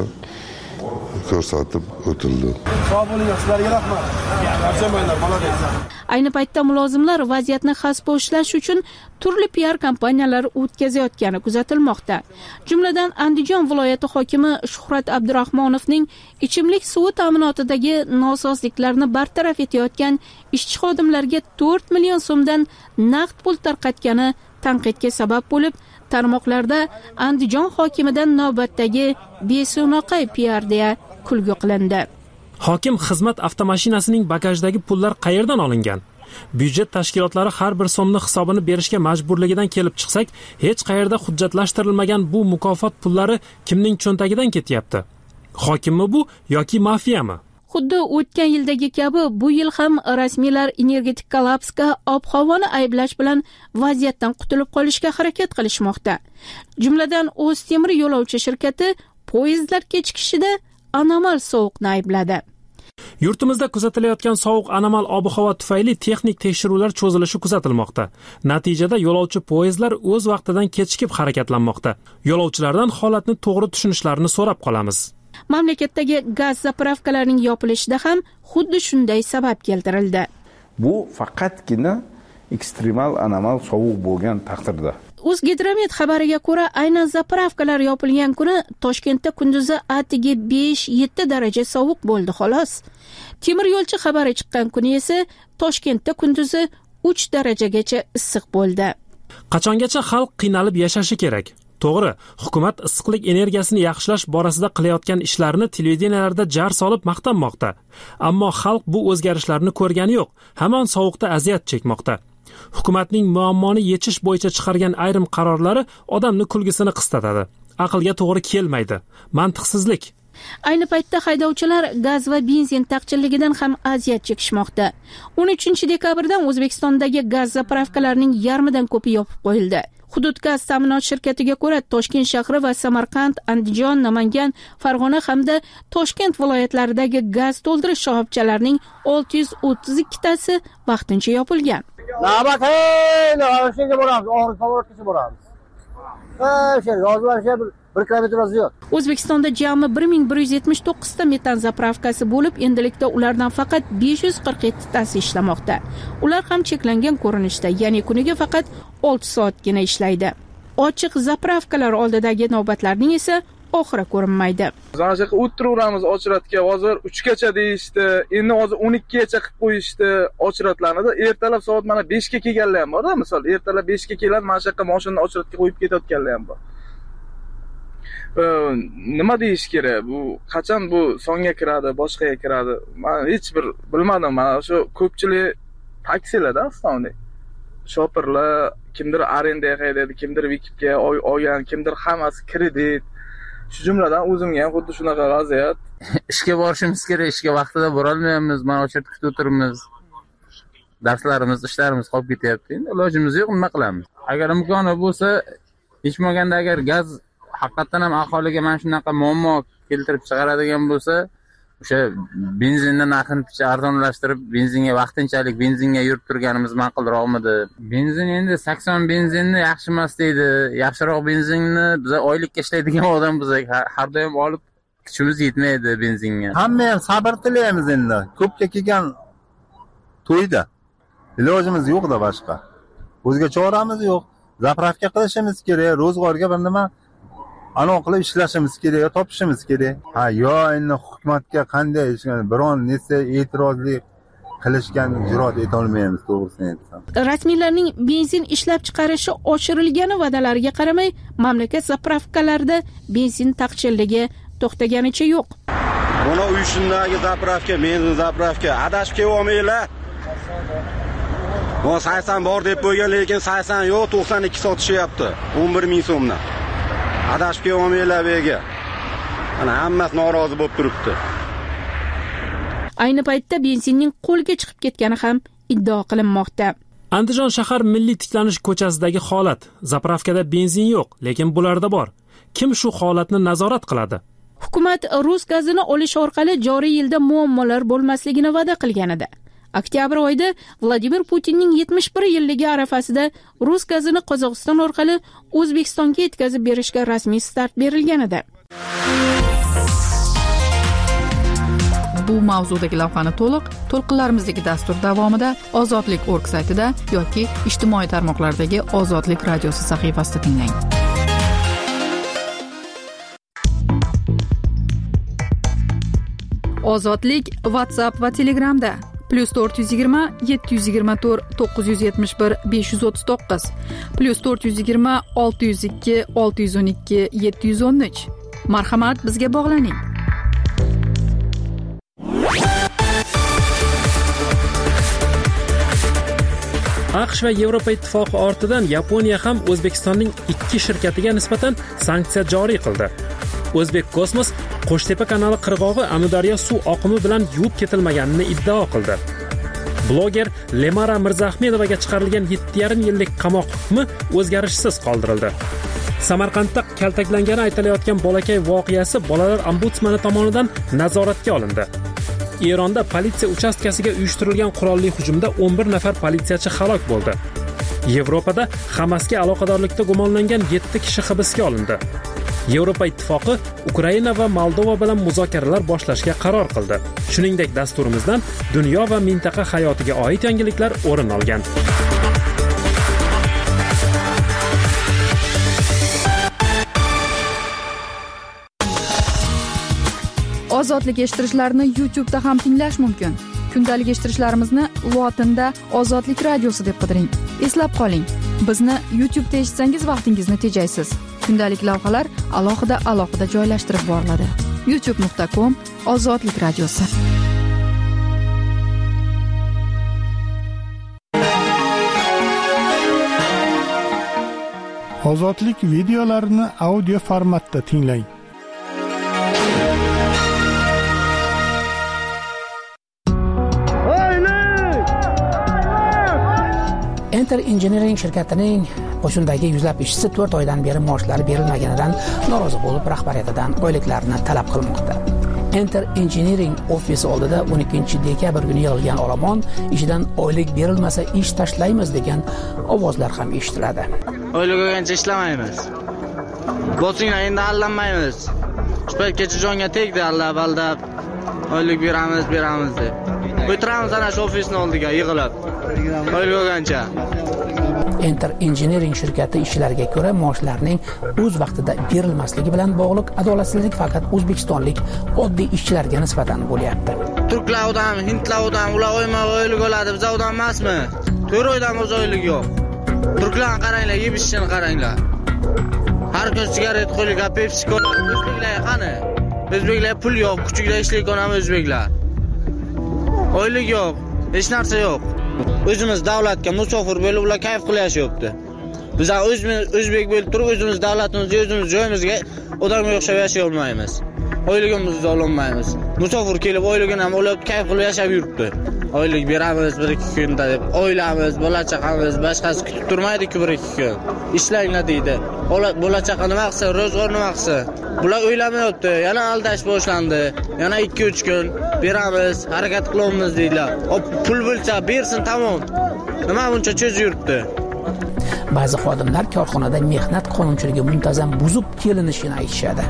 ko'rsatib o'tildi. Sog' bo'ling, sizlarga rahmat. Charchamaylar, malades. Ayni paytda mulozimlar vaziyatni xaspo ishlash uchun turli PR kompaniyalari o'tkazayotgani kuzatilmoqda. Jumladan Andijon viloyati hokimi Shuhrat Abdurahmonovning ichimlik suvi ta'minotidagi nosozliklarni bartaraf etayotgan ishchi xodimlarga 4 million so'mdan naqd pul tarqatgani tanqidga sabab bo'lib, tarmoqlarda Andijon hokimidan navbatdagi beso'noqa PR deya kulgu qilindi. Hokim xizmat avtomashinasining bagajdagi pullar qayerdan olingan? Byudjet tashkilotlari har bir so'mni hisobini berishga majburligidan kelib chiqsak, hech qayerda hujjatlashtirilmagan bu mukofot pullari kimning cho'ntagidan ketyapti? Hokimmi bu yoki mafiyami? Xuddi o'tgan yildagi kabi bu yil ham rasmiylar energetik kollapsga ob-havoni ayblash bilan vaziyatdan qutulib qolishga harakat qilishmoqda. Jumladan O'ztemir yo'lovchi shirkati poyezdlar kechikishida anomal sovuqni aybladi. Yurtimizda kuzatilayotgan sovuq anomal ob-havo tufayli texnik tekshiruvlar cho'zilishi kuzatilmoqda. Natijada yo'lovchi poyezdlar o'z vaqtidan kechikib harakatlanmoqda. Yo'lovchilardan holatni to'g'ri tushunishlarini so'rab qolamiz. Mamlakatdagi gaz zapravkalarining yopilishida ham xuddi shunday sabab keltirildi. Bu faqatgina ekstremal anomal sovuq bo'lgan taqdirda. O'zgidromet xabariga ko'ra, aynan zapravkalar yopilgan kuni Toshkentda kunduzi atigi 5-7 daraja sovuq bo'ldi xolos. Temir yo'lchi xabari chiqqan kuni esa Toshkentda kunduzi 3 darajagacha issiq bo'ldi. Qachongacha xalq qiynalib yashashi kerak? To'g'ri, hukumat issiqlik energiyasini yaxshilash borasida qilayotgan ishlarini televideniyalarda jar solib maqtanmoqda. Ammo xalq bu o'zgarishlarni ko'rgani yo'q, hamon sovuqda aziyat chekmoqda. Hukumatning muammoni yechish bo'yicha chiqargan ayrim qarorlari odamni kulgisini qistatadi. Aqlga to'g'ri kelmaydi. Mantiqsizlik. Ayni paytda haydovchilar gaz va benzin taqchilligidan ham aziyat chekishmoqda. 13-dekabrdan O'zbekistondagi gaz zapravkalarining yarmidan ko'pi yopib qo'yildi. Hudud gaz ta'minot shirkatiga ko'ra, Toshkent shahri va Samarqand, Andijon, Namangan, Farg'ona hamda Toshkent viloyatlaridagi gaz to'ldirish shoxobchalarining 632 tasi vaqtincha yopilgan. Navbat, o'shanga boramiz, og'riq favoratiga boramiz. Bir kilometr ziyod. O'zbekistonda jami 1179 ta metan zapravkasi bo'lib, endilikda ulardan faqat 547 tasi ishlamoqda. Ular ham cheklangan ko'rinishda, ya'ni kuniga faqat 6 soatgina ishlaydi. Ochiq zapravkalar oldidagi navbatlarning esa oxiri ko'rinmaydi. Zanjiqqa o'tiraveramiz ochiratga, hozir 3 gacha deyishdi, endi hozir 12 gacha qilib qo'yishdi ochiratlarni. Ertalab soat mana 5 ga kelganlar ham bor-da, misol ertalab 5 ga kelib mana shu yoqqa mashinani ochiratga qo'yib ketayotganlar ham bor. Nima deyish kerak? Bu qachon bu songa kiradi, boshqaga kiradi? Men hech bir bilmadim. Mana shu ko'pchilik taksilarda avtomobil. Shopirlar kimdir arendaga haydaydi, kimdir vikipga olgan, kimdir hammasi kredit. Shu jumladan o'zimga ham xuddi shunaqa vaziyat. Ishga borishimiz kerak, ishga vaqtida bora olmayapmiz. Mana o'sha kutib o'tiribmiz. Darslarimiz, ishlarimiz qolib ketyapti. Endi ilojimiz yo'q, nima qilamiz? Agar imkoni bo'lsa, hech bo'lmaganda agar gaz haqiqatan ham aholiga mana shunaqa muammo keltirib chiqaradigan bo'lsa, o'sha benzinning narxini arzonlashtirib, benzinga vaqtinchalik benzinga yurib turganimiz ma'qulroqmidi? Benzin endi 80 benzinni yaxshi emas deydi. Yaxshiroq benzinni biz oylikka ishlaydigan odam bo'lsak, har doim olib kuchimiz yetmaydi benzinga. Hamma ham sabr tilaymiz endi. Ko'pga kelgan to'yda ilojimiz yo'q-da boshqa. O'zga choramiz yo'q. Zapravka qilishimiz kerak, ro'zg'orga bir nima aniq qilib ishlashimiz kerak, topishimiz kerak. Yo endi hukumatga qanday biron narsa e'tirozli qilishgan jur'at eta olmaymiz, to'g'risini aytsam. Rasmiylarning benzin ishlab chiqarishi oshirilgani va'dalariga qaramay, mamlakat zapravkalarida benzin taqchilligi to'xtaganicha yo'q. Buni uyishindagi zapravka, benzin zapravka adashib kelolmaylar. Bu 80 bor deb qo'ygan, lekin 80 yo'q, 92 sotishyapti. 11 ming so'mdan. Adashib kelolmaylar bega. Mana hammasi norozi bo'lib turibdi. Ayni paytda benzinning qo'lga chiqib ketgani ham iddao qilinmoqda. Andijon shahar milliy tiklanish ko'chasidagi holat. Zapravkada benzin yo'q, lekin bularda bor. Kim shu holatni nazorat qiladi? Hukumat rus gazini olish orqali joriy yilda muammolar bo'lmasligini va'da qilgan edi. Oktyabr oyida Vladimir Putinning 71 yilligi arafasida rus gazini Qozog'iston orqali O'zbekistonga yetkazib berishga rasmiy start berilgan edi. Bu mavzudagi lavhani to'lqinlarimizdagi dastur davomida Ozodlik.org saytida yoki ijtimoiy tarmoqlardagi Ozodlik radiosi sahifasida tinglang. Ozodlik WhatsApp va Telegramda +420 724 971 539 +420 602 612 713. Marhamat, bizga bog'laning. AQSh va Yevropa ittifoqi ortidan Yaponiya ham O'zbekistonning 2 shirkatiga nisbatan sanksiya joriy qildi. O'zbek Kosmos Qo'shtepa kanali qirg'og'i Amudaryo suv oqimi bilan yuvib ketilmaganini iddao qildi. Bloger Lemara Mirzahmedovaga chiqarilgan 7,5 yillik qamoq hukmi o'zgarishsiz qoldirildi. Samarqandda kaltaklangani aytilayotgan bolakay voqeasi bolalar ombudsmani tomonidan nazoratga olindi. Eronda politsiya uchastkasiga uyushtirilgan qurolli hujumda 11 nafar politsiyachi halok bo'ldi. Yevropada Hamasga aloqadorlikda gumonlangan 7 kishi hibsga olindi. Yevropa ittifoqi Ukraina va Moldova bilan muzokaralar boshlashga qaror qildi. Shuningdek, dasturimizdan dunyo va mintaqa hayotiga oid yangiliklar o'rin olgan. Ozodlik eshittirishlarni YouTube'da ham tinglash mumkin. Kundalik eshittirishlarimizni lotinda Ozodlik radiosi deb qidiring. Eslab qoling, bizni YouTube'da eshitsangiz vaqtingizni tejaysiz. Kundalik lavhalar alohida joylashtirib boriladi. youtube.com Ozodlik radiosi. Ozodlik videolarini audio formatda tinglang. Enter Engineering shirkatining qo'shindagi yuzlab ishchisi 4 oydan beri maoshlari berilmaganidan norozi bo'lib, rahbariyatidan oyliklarini talab qilmoqda. Enter Engineering ofisi oldida 12-dekabr kuni yig'ilgan olomon ishidan oylik berilmasa ish tashlaymiz degan ovozlar ham eshitiladi. Oylik olgancha ishlamaymiz. Bosinglar endi allanmaymiz. Shu paytgacha jonga tegdi aldab, oylik beramiz deb. O'tiramiz ana shu ofisning oldiga yig'ilib. Oylik olgancha. Enter Engineering shirkati ishchilariga ko'ra maoshlarning o'z vaqtida berilmasligi bilan bog'liq adolatsizlik faqat o'zbekistonlik oddiy ishchilarga nisbatan bo'lyapti. Turklar odam, hindlar odam, ular oylik oladi, biz odam emasmi? 4 oydan o'z oylik yo'q. Turklarni qaranglar, yeb ishini qaranglar. Har kun sigaret qo'liga Pepsi Cola. O'zbeklar qani? O'zbeklar pul yo'q, kuchuklar ishlaydi ko'nami o'zbeklar. Oylik yo'q, hech narsa yo'q. O'zimiz davlatga musofir bo'lib ular kayf qilyapti. Biz o'zbek bo'lib turib o'zimiz davlatimizga, o'zimiz joyimizga odamga o'xshab yashay olmaymiz. Oyligimizni ololmaymiz. Musofir kelib oyligini ham olib kayf qilib yashab yuribdi. Oylik beramiz 1-2 kunda deb o'ylamiz, bola chaqamiz, boshqasi kutib turmaydi-ku 1-2 kun. Ishlanglar deydi. Bola chaqa nima qilsa, ro'zg'or nima qilsa. Bular o'ylamayapti. Yana aldash boshlandi. Yana 2-3 kun beramiz, harakat qilamiz deydilar. Pul bo'lsa bersin, tamom. Nima buncha cho'zib yuribdi? Ba'zi xodimlar korxonada mehnat qonunchiligi muntazam buzib kelinishini aytishadi.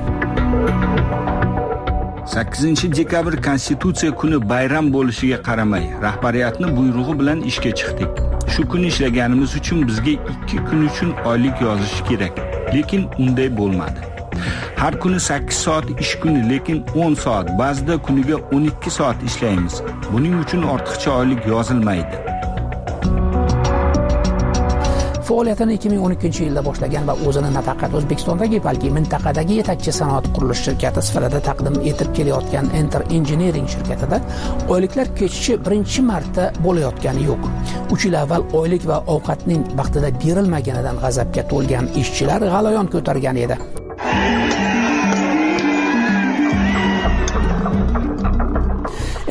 8-dekabr Konstitutsiya kuni bayram bo'lishiga qaramay, rahbariyatning buyrug'i bilan ishga chiqdik. Shu kuni ishlaganimiz uchun bizga 2 kun uchun oylik yozish kerak, lekin unday bo'lmadi. Har kuni 8 soat ish kuni, lekin 10 soat, ba'zida kuniga 12 soat ishlaymiz. Buning uchun ortiqcha oylik yozilmaydi. Faoliyatini 2012-yilda boshlagan va o'zini nafaqat O'zbekistondagi, balki mintaqadagi yetakchi sanoat qurilish shirkati sifatida taqdim etib kelayotgan Enter Engineering shirkatida oyliklar keshishi birinchi marta bo'layotgani yo'q. 3 yil avval oylik va ovqatning vaqtida berilmaganidan g'azabga to'lgan ishchilar g'alayon ko'targan edi.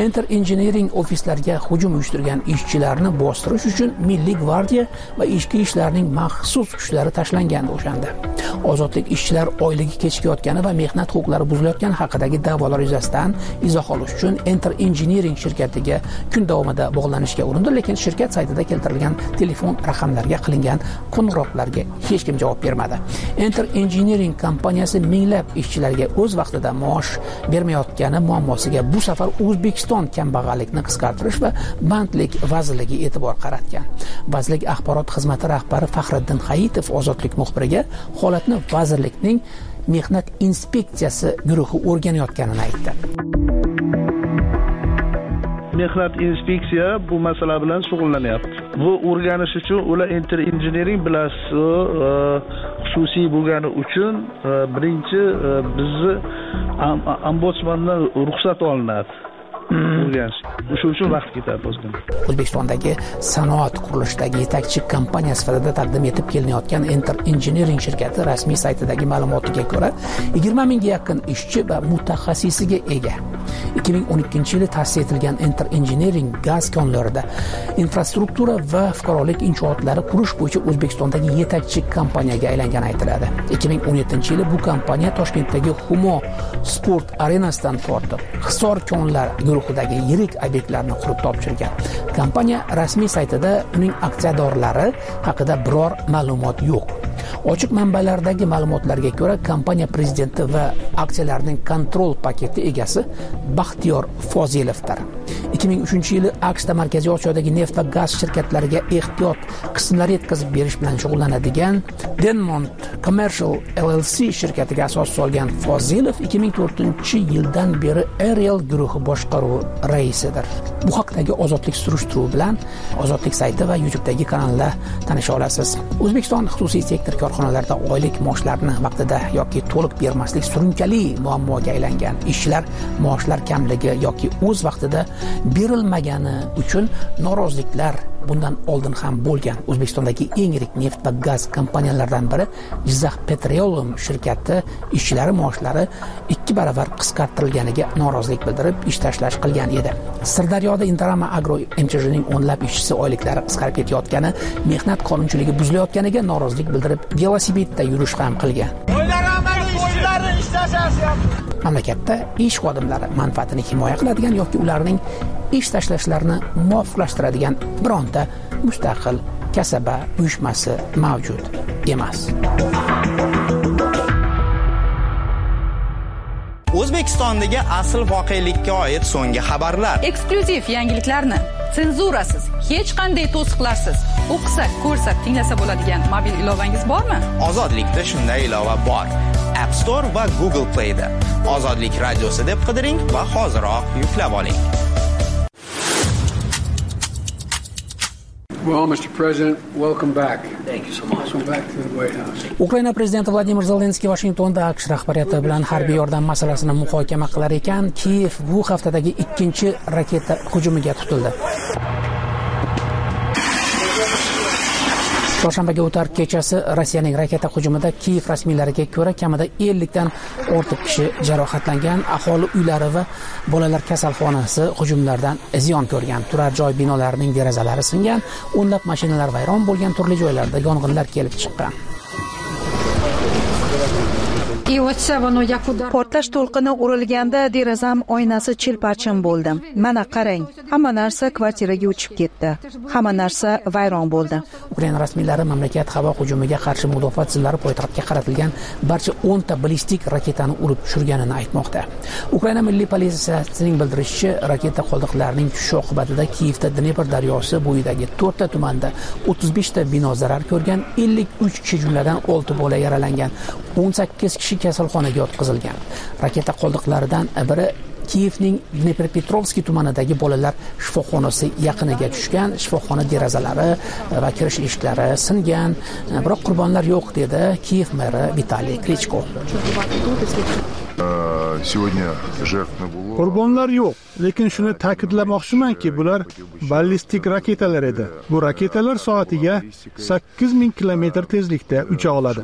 Enter Engineering ofislariga hujum uyushtirgan ishchilarni bostirish uchun Milliy gvardiya va ichki ishlarning maxsus kuchlari tashlangan o'shanda. Ozodlik ishchilar oyligi kechikayotgani va mehnat huquqlari buzilayotgani haqidagi da'volar yuzasidan izoh olish uchun Enter Engineering shirkatiga kun davomida bog'lanishga urindi, lekin shirkat saytida keltirilgan telefon raqamlariga qilingan qo'ng'iroqlarga hech kim javob bermadi. Enter Engineering kompaniyasi minglab ishchilarga o'z vaqtida maosh bermayotgani muammosiga bu safar O'zbekiston kambag'allikni qisqartirish va bandlik vazirligi e'tibor qaratgan. Vazirlik axborot xizmati rahbari Faxriddin Hayitov Ozodlik muxbiriga holatni vazirlikning mehnat inspeksiyasi guruhi o'rganayotganini aytdi. Mehnat inspeksiya bu masala bilan shug'ullanyapti. Bu o'rganish uchun ular Enter Engineering bilasiz, xususiy bo'lgani uchun birinchi bizni ombudsmandan ruxsat olinadi. Shu uchun vaqt ketadi o'zim. O'zbekistondagi sanoat qurilishidagi yetakchi kompaniya sifatida taqdim etib kelinayotgan Enter Engineering shirkati rasmiy saytidagi ma'lumotiga ko'ra 20 mingga yaqin ishchi va mutaxassisiga ega. 2012-yili ta'sis etilgan Enter Engineering gaz konlarida infrastruktura va fuqarolik inshootlari qurish bo'yicha O'zbekistondagi yetakchi kompaniyaga aylangani aytiladi. 2017-yili bu kompaniya Toshkentdagi Humo sport arenasidan tortib Hisor konlar guruhidagi yirik obyektlarni qurib topshirgan. Kompaniya rasmiy saytida uning aksiyadorlari haqida biror ma'lumot yo'q. Ochiq manbalardagi ma'lumotlarga ko'ra, kompaniya prezidenti va aksiyalarning kontrol paketi egasi Baxtiyor Fozilovdir. 2003-yili AQShda Markaziy Osiyodagi neft va gaz shirkatlariga ehtiyot qismlar yetkazib berish bilan shug'ullanadigan Denmont Commercial LLC shirkatiga asos solgan Fozilov 2004-yildan beri Ariel guruhi boshqaruvi raisidir. Bu haqdagi Ozodlik surishtiruvi bilan Ozodlik sayti va YouTube'dagi kanalda tanisha olasiz. O'zbekiston xususiy sektor korxonalarida oylik maoshlarni vaqtida yoki to'liq bermaslik surunkali muammoga aylangan. Ishchilar maoshlar kamligi yoki o'z vaqtida berilmagani uchun noroziliklar bundan oldin ham bo'lgan. O'zbekistondagi eng yirik neft va gaz kompaniyalaridan biri Jizzax Petroleum shirkati ishchilari maoshlari 2 baravar qisqartirilganiga norozilik bildirib ish tashlash qilgan edi. Sirdaryoda Indarama Agro MCH'ning o'nlab ishchisi oyliklari qisqarib ketayotgani, mehnat qonunchiligi buzilayotganiga norozilik bildirib velosipedda yurish ham qilgan. Mamlakatda ish xodimlari manfaatini himoya qiladigan yoki ularning ish tashlashlarini muvofiqlashtiradigan bironta mustaqil kasaba uyushmasi mavjud emas. O'zbekistondagi asl voqelikka oid so'nggi xabarlar. Eksklyuziv yangiliklarni senzurasiz, hech qanday to'siqlarsiz o'qisa, ko'rsa, tinglasa bo'ladigan mobil ilovangiz bormi? Ozodlikda shunday ilova bor. App Store va Google Play'da Ozodlik radiosi deb qidiring va hoziroq yuklab oling. Well, Mr. President, welcome back. Thank you so much. Welcome back to the White House. Ukraina prezidenti Vladimir Zelenskiy Washingtonda AQSh rahbariyati bilan harbiy yordam masalasini muhokama qilar ekan, Kiyev bu haftadagi ikkinchi raketa hujumiga tutildi. Chorshanbaga o'tar kechasi Rossiyaning raketa hujumida Kiyev rasmiylariga ko'ra kamida 50 dan ortiq kishi jarohatlangan. Aholi uylari va bolalar kasalxonasi hujumlardan ziyon ko'rgan. Turar joy binolarining derazalari singan, o'nlab mashinalar vayron bo'lgan, turli joylarda yong'inlar kelib chiqqan. Portlash to'lqini urilganda derazam oynasi chilparchin bo'ldi. Mana qarang, hamma narsa kvartiraga uchib ketdi. Hamma narsa vayron bo'ldi. Ukraina rasmiylari mamlakat havo hujumiga qarshi mudofaa tizimlari poytaxtga qaratilgan barcha 10 ta ballistik raketani urib tushirganini aytmoqda. Ukraina milliy politsiyasining bildirishicha, raketa qoldiqlarining tushishi oqibatida Kiyevda Dnepr daryosi bo'yidagi 4 ta tumanda 35 ta bino zarar ko'rgan, 53 kishi jumladan 6 bola yaralangan, 18 kishi kasalxonaga yotqizilgan. Raketa qoldiqlaridan biri Kiyevning Dnepropetrovskiy tumanidagi bolalar shifoxonasi yaqiniga tushgan. Shifoxona derazalari va kirish eshiklari singan, biroq qurbonlar yo'q, dedi Kiyev meri Vitaliy Klichko. Qurbonlar yo'q, lekin shuni ta'kidlamoqchimanki, bular ballistik raketalar edi. Bu raketalar soatiga 8000 kilometr tezlikda ucha oladi.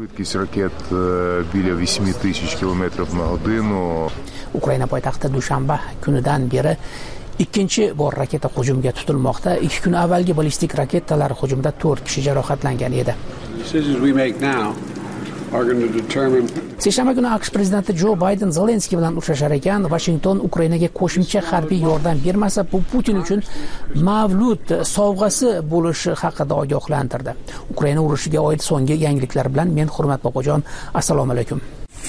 Ukraina poytaxti dushanba kunidan beri ikkinchi bor raketa hujumga tutilmoqda. 2 kun avvalgi ballistik raketalar hujumida 4 kishi jarohatlangan edi. Seshanba kuni AQSh prezidenti Jo Bayden Zelenskiy bilan uchrashar ekan. Washington Ukrainaga qo'shimcha harbiy yordam bermasa, bu Putin uchun mavlud sovg'asi bo'lishi haqida ogohlantirdi. Ukraina urushiga oid so'nggi yangiliklar bilan men Hurmat Bobojon. Assalomu alaykum.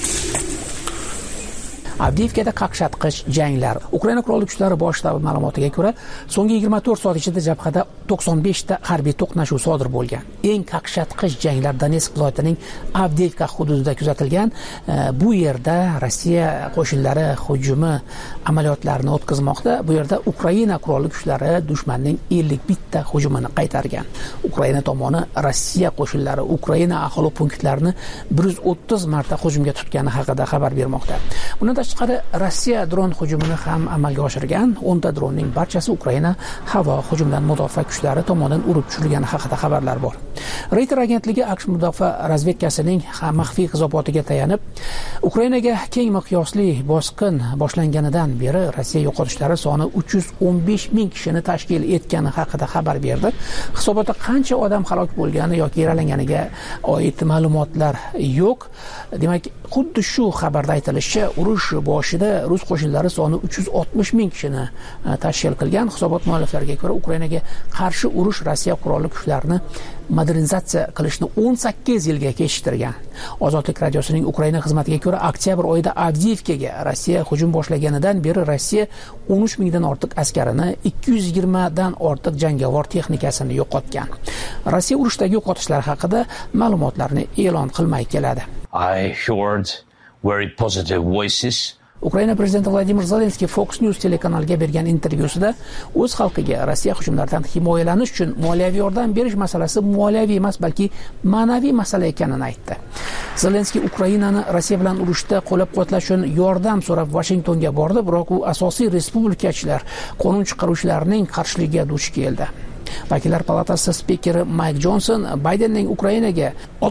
Avdiivkada qaqshatqich janglar. Ukraina qurolli kuchlari bosh shtabi ma'lumotiga ko'ra, so'nggi 24 soat ichida jabhada 95 ta harbiy to'qnashuv sodir bo'lgan. Eng qaqshatqich janglar Donetsk viloyatining Avdiivka hududida kuzatilgan. Bu yerda Rossiya qo'shinlari hujumi amaliyotlarini o'tkazmoqda. Bu yerda Ukraina qurolli kuchlari dushmanning 51 ta hujumini qaytargan. Ukraina tomoni Rossiya qo'shinlari Ukraina aholi punktlarini 130 marta hujumga tutgani haqida xabar bermoqda. Bundan tashqari Rossiya dron hujumini ham amalga oshirgan. 10 ta dronning barchasi Ukraina havo hujumidan mudofaa kuchlari tomonidan urib tushirilgani haqida xabarlar bor. Reuters agentligi AQSh mudofaa razvedkasining maxfiy hisobotiga tayanib, Ukrainaga keng miqyosli bosqin boshlanganidan beri Rossiya yo'qotishlari soni 315 ming kishini tashkil etgani haqida xabar berdi. Hisobotda qancha odam halok bo'lgani yoki yaralanganiga oid ma'lumotlar yo'q. Demak, xuddi shu xabarda aytilishicha, urush boshida rus qo'shinlari soni 360 ming kishini tashkil qilgan. Hisobot mualliflariga ko'ra, Ukrainaga qarshi urush Rossiya qurolli kuchlarini modernizatsiya qilishni 18 yilga kechiktirgan. Ozodlik radiosining Ukraina xizmatiga ko'ra, oktyabr oyida Avdiivkaga Rossiya hujum boshlaganidan beri Rossiya 13 mingdan ortiq askarini, 220 dan ortiq jangovar texnikasini yo'qotgan. Rossiya urushdagi yo'qotishlar haqida ma'lumotlarni e'lon qilmay keladi. I heard very positive voices. Ukraina prezidenti Vladimir Zelenskiy Fox News telekanaliga bergan intervyusida o'z xalqiga Rossiya hujumlaridan himoyalanish uchun moliyaviy yordam berish masalasi moliyaviy emas, balki ma'naviy masala ekanini aytdi. Zelenskiy Ukrainani Rossiya bilan urushda qo'llab-quvvatlash uchun yordam so'rab Washingtonga bordi, biroq u asosiy respublikachilar, qonun chiqaruvchilarning qarshiligiga duch keldi. Vakillar palatasi spikeri Mayk Jonson Baydenning Ukrainaga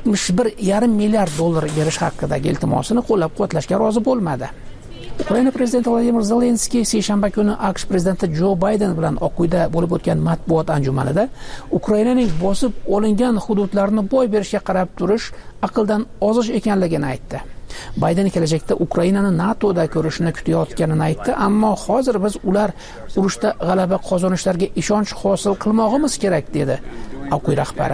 61,5 milliard dollar berish haqidagi iltimosini qo'llab-quvvatlashga rozi bo'lmadi. Ukraina prezidenti Vladimir Zelenskiy seshanba kuni AQSh prezidenti Jo Bayden bilan Oq uyda bo'lib o'tgan matbuot anjumanida Ukrainaning bosib olingan hududlarini boy berishga qarab turish aqldan ozish ekanligini aytdi. Bayden kelajakda Ukrainani NATOda ko'rishni kutayotganini aytdi, ammo hozir biz ular urushda g'alaba qozonishlariga ishonch hosil qilmog'imiz kerak dedi Oq uy rahbari.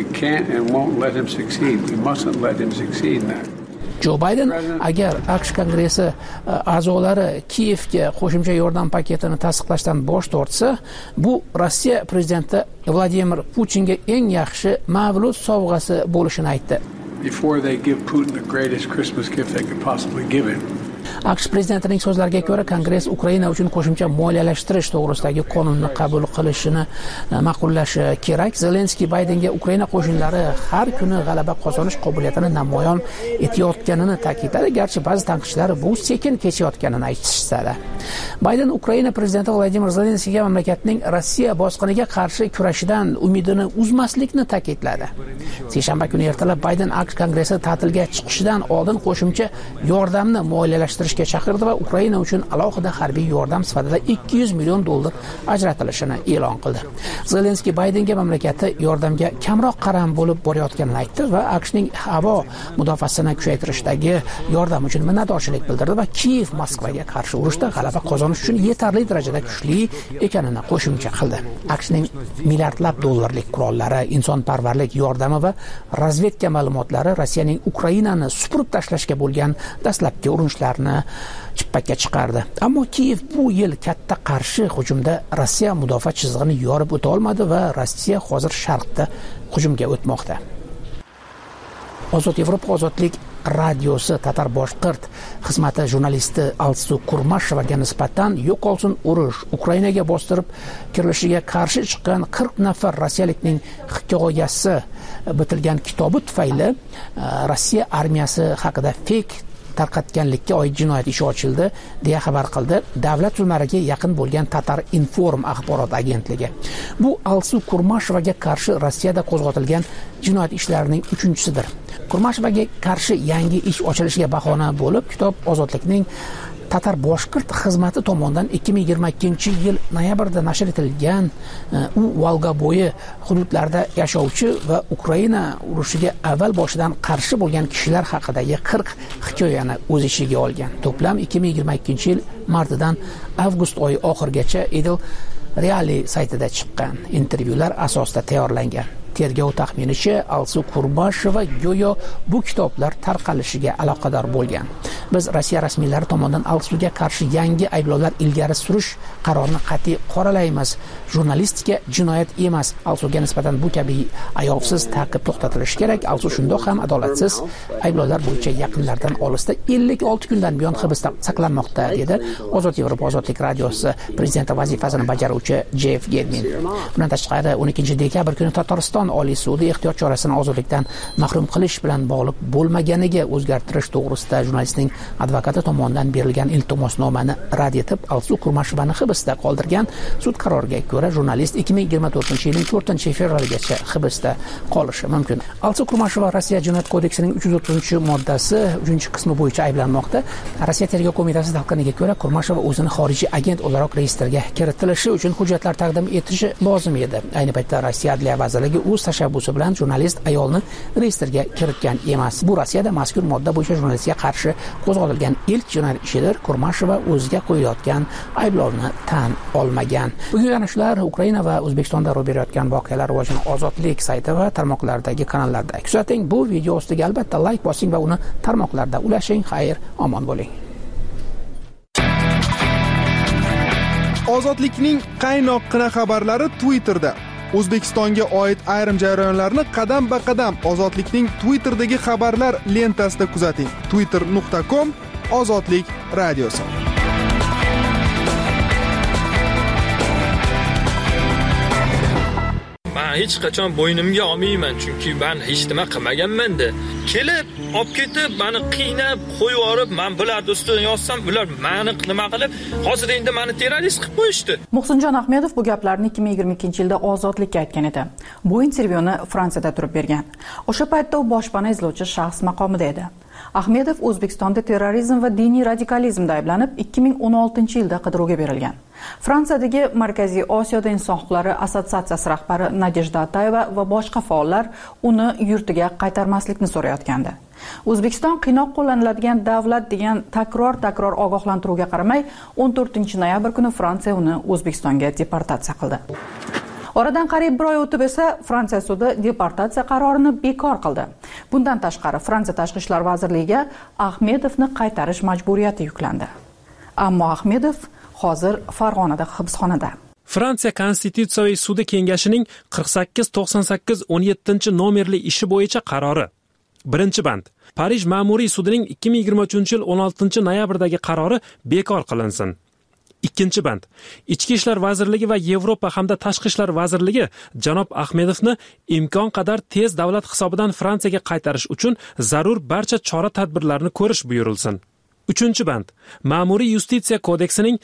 Jo Bayden agar AQSh kongressi a'zolari Kiyevga qo'shimcha yordam paketini tasdiqlashdan bosh tortsa, bu Rossiya prezidenti Vladimir Putinga eng yaxshi mavlud sovg'asi bo'lishini aytdi. Before they give Putin the greatest Christmas gift they could possibly give him. AQSh prezidentining so'zlariga ko'ra, Kongress Ukraina uchun qo'shimcha moliyalashtirish to'g'risidagi qonunni qabul qilishini ma'qullashi kerak. Zelenskiy Baydenga Ukraina qo'shinlari har kuni g'alaba qozonish qobiliyatini namoyon etayotganini ta'kidladi, garchi ba'zi tanqidchilar bu sekin kechayotganini aytishsa-da. Bayden Ukraina prezidenti Vladimir Zelenskiyga mamlakatning Rossiya bosqiniga qarshi kurashidan umidini uzmaslikni ta'kidladi. Seshanba kuni ertalab Bayden AQSh Kongressi ta'tilga chiqishidan oldin qo'shimcha yordamni moliyalashtirishga chaqirdi va Ukraina uchun alohida harbiy yordam sifatida 200 million dollar ajratilishini e'lon qildi. Zelenskiy Baydenga mamlakati yordamga kamroq qaram bo'lib borayotganini aytdi va AQShning havo mudofaasini kuchaytirishdagi yordam uchun minnatdorchilik bildirdi va Kiyev Moskvaga qarshi urushda g'alaba qozonish uchun yetarli darajada kuchli ekanini qo'shimcha qildi. AQShning milliardlab dollarlik qurollari, insonparvarlik yordami va razvedka ma'lumotlari Rossiyaning Ukrainani supurib tashlashga bo'lgan dastlabki urinishlarini chippakka chiqardi. Ammo Kiyev bu yil katta qarshi hujumda Rossiya mudofaa chizig'ini yorib o'ta olmadi va Rossiya hozir sharqda hujumga o'tmoqda. Ozod Yevropa ozodlik radiosi Tatar boshqirt xizmati jurnalisti Alsu Kurmashevaga nisbatan yo'qolsin urush, Ukrainaga bostirib kirilishiga qarshi chiqqan 40 nafar rossiyalikning hikoyasi bitilgan kitobi tufayli Rossiya armiyasi haqida fake tarqatganlikka oid jinoyat ishi ochildi deya xabar qildi davlat tuzmariga yaqin bo'lgan Tatar Inform axborot agentligi. Bu Alsu Kurmashevaga qarshi Rossiyada qo'zg'atilgan jinoyat ishlarining 3-chisidir. Kurmashevaga qarshi yangi ish ochilishiga bahona bo'lib, kitob Ozodlikning Tatar boshqirt xizmati tomonidan 2022-yil noyabrda nashr etilgan u Volgabo'yi hududlarda yashovchi va Ukraina urushiga avval boshidan qarshi bo'lgan kishilar haqidagi 40 hikoyani o'z ichiga olgan. To'plam 2022-yil martdan avgust oyi oxirigacha Edel Reali saytida chiqqan intervyular asosida tayyorlangan. Tergov taxminicha Alsu Kurmasheva go'yo bu kitoblar tarqalishiga aloqador bo'lgan. Biz Rossiya rasmiylari tomonidan Alsuga qarshi yangi ayblovlar ilgari surish qarorini qat'iy qoralaymiz. Jurnalistika jinoyat emas. Alsuga nisbatan bu kabi ayovsiz ta'qib to'xtatilishi kerak. Alsu shundoq ham adolatsiz ayblovlar bo'yicha yaqinlardan olisda 56 kundan buyon hibsda saqlanmoqda, dedi Ozod Yevropa ozodlik radiosi prezidenti vazifasini bajaruvchi Jeff Gedmin. Bundan tashqari 12 dekabr kuni Tatariston Oliy sudi ehtiyot chorasini ozodlikdan mahrum qilish bilan bog'liq bo'lmaganiga o'zgartirish to'g'risida jurnalistning advokati tomonidan berilgan iltimosnomani rad etib, Alsu Kurmashevani hibsda qoldirgan. Sud qaroriga ko'ra, jurnalist 2024-yilning 4-fevraligacha hibsda qolishi mumkin. Alsu Kurmasheva Rossiya Jinoyat kodeksining 330-moddasi 3-qismi bo'yicha ayblanmoqda. Rossiya tergov qo'mitasi talqiniga ko'ra, Kurmasheva o'zini xorijiy agent o'laroq reyestrga kiritilishi uchun hujjatlar taqdim etishi lozim edi. Ayni paytda Rossiya Adliya vazirligi o'z tashabbusi bilan jurnalist ayolni reyestrga kiritgan emas. Bu Rossiyada mazkur modda bo'yicha jurnalistga qarshi qo'zg'atilgan ilk jinoyat ishidir. Kurmasheva o'ziga qo'yilayotgan ayblovni tan olmagan. Bugun yana shular Ukraina va O'zbekistonda ro'y berayotgan voqealar rivojini Ozodlik sayti va tarmoqlardagi kanallarda kuzating. Bu video ostiga albatta like bosing va uni tarmoqlarda ulashing. Xayr, omon bo'ling. Ozodlikning qaynoqqina xabarlari Twitterda. O'zbekistonga oid ayrim jarayonlarni qadam-ba-qadam Ozodlikning Twitterdagi xabarlar lentasida kuzating. twitter.com/ozodlik radiosi. Men hech qachon bo'ynimga olmayman, chunki men hech nima qilmaganman-da. Kelib, olib ketib, meni qiynab, qo'yib yorib, men bularning ustidan yozsam, ular meni nima qilib, hozir endi meni terrorist qilib qo'yishdi. Muhsinjon Ahmedov bu gaplarni 2022-yilda Ozodlikka aytgan edi. Bu intervyuni Fransiyada turib bergan. O'sha paytda u boshpana izlovchi shaxs maqomida edi. Ahmedov O'zbekistonda terrorizm va diniy radikalizmda ayblanib 2016-yilda qidiruvga berilgan. Fransiyadagi Markaziy Osiyoda inson huquqlari assotsiatsiyasi rahbari Nadejda Atayeva va boshqa faollar uni yurtiga qaytarmaslikni so'rayotgandi. O'zbekiston qiynoq qo'llaniladigan davlat degan takror ogohlantiruvga qaramay 14-noyabr kuni Fransiya uni O'zbekistonga deportatsiya qildi. Oradan qariyb bir oy o'tib esa Fransiya sudi deportatsiya qarorini bekor qildi. Bundan tashqari Fransiya Tashqi ishlar vazirligiga Ahmedovni qaytarish majburiyati yuklandi. Ammo Ahmedov hozir Farg'onada hibsxonada. Fransiya Konstitutsiyaviy sudi kengashining 4898-17 nomerli ishi bo'yicha qarori. 1-band. Parij ma'muriy sudining 2023-yil 16-noyabrdagi qarori bekor qilinsin. 2-band. Ichki ishlar vazirligi va Yevropa hamda tashqi ishlar vazirligi janob Ahmedovni imkon qadar tez davlat hisobidan Fransiyaga qaytarish uchun zarur barcha chora-tadbirlarni ko'rish buyurilsin. 3-band. Ma'muriy yustitsiya kodeksining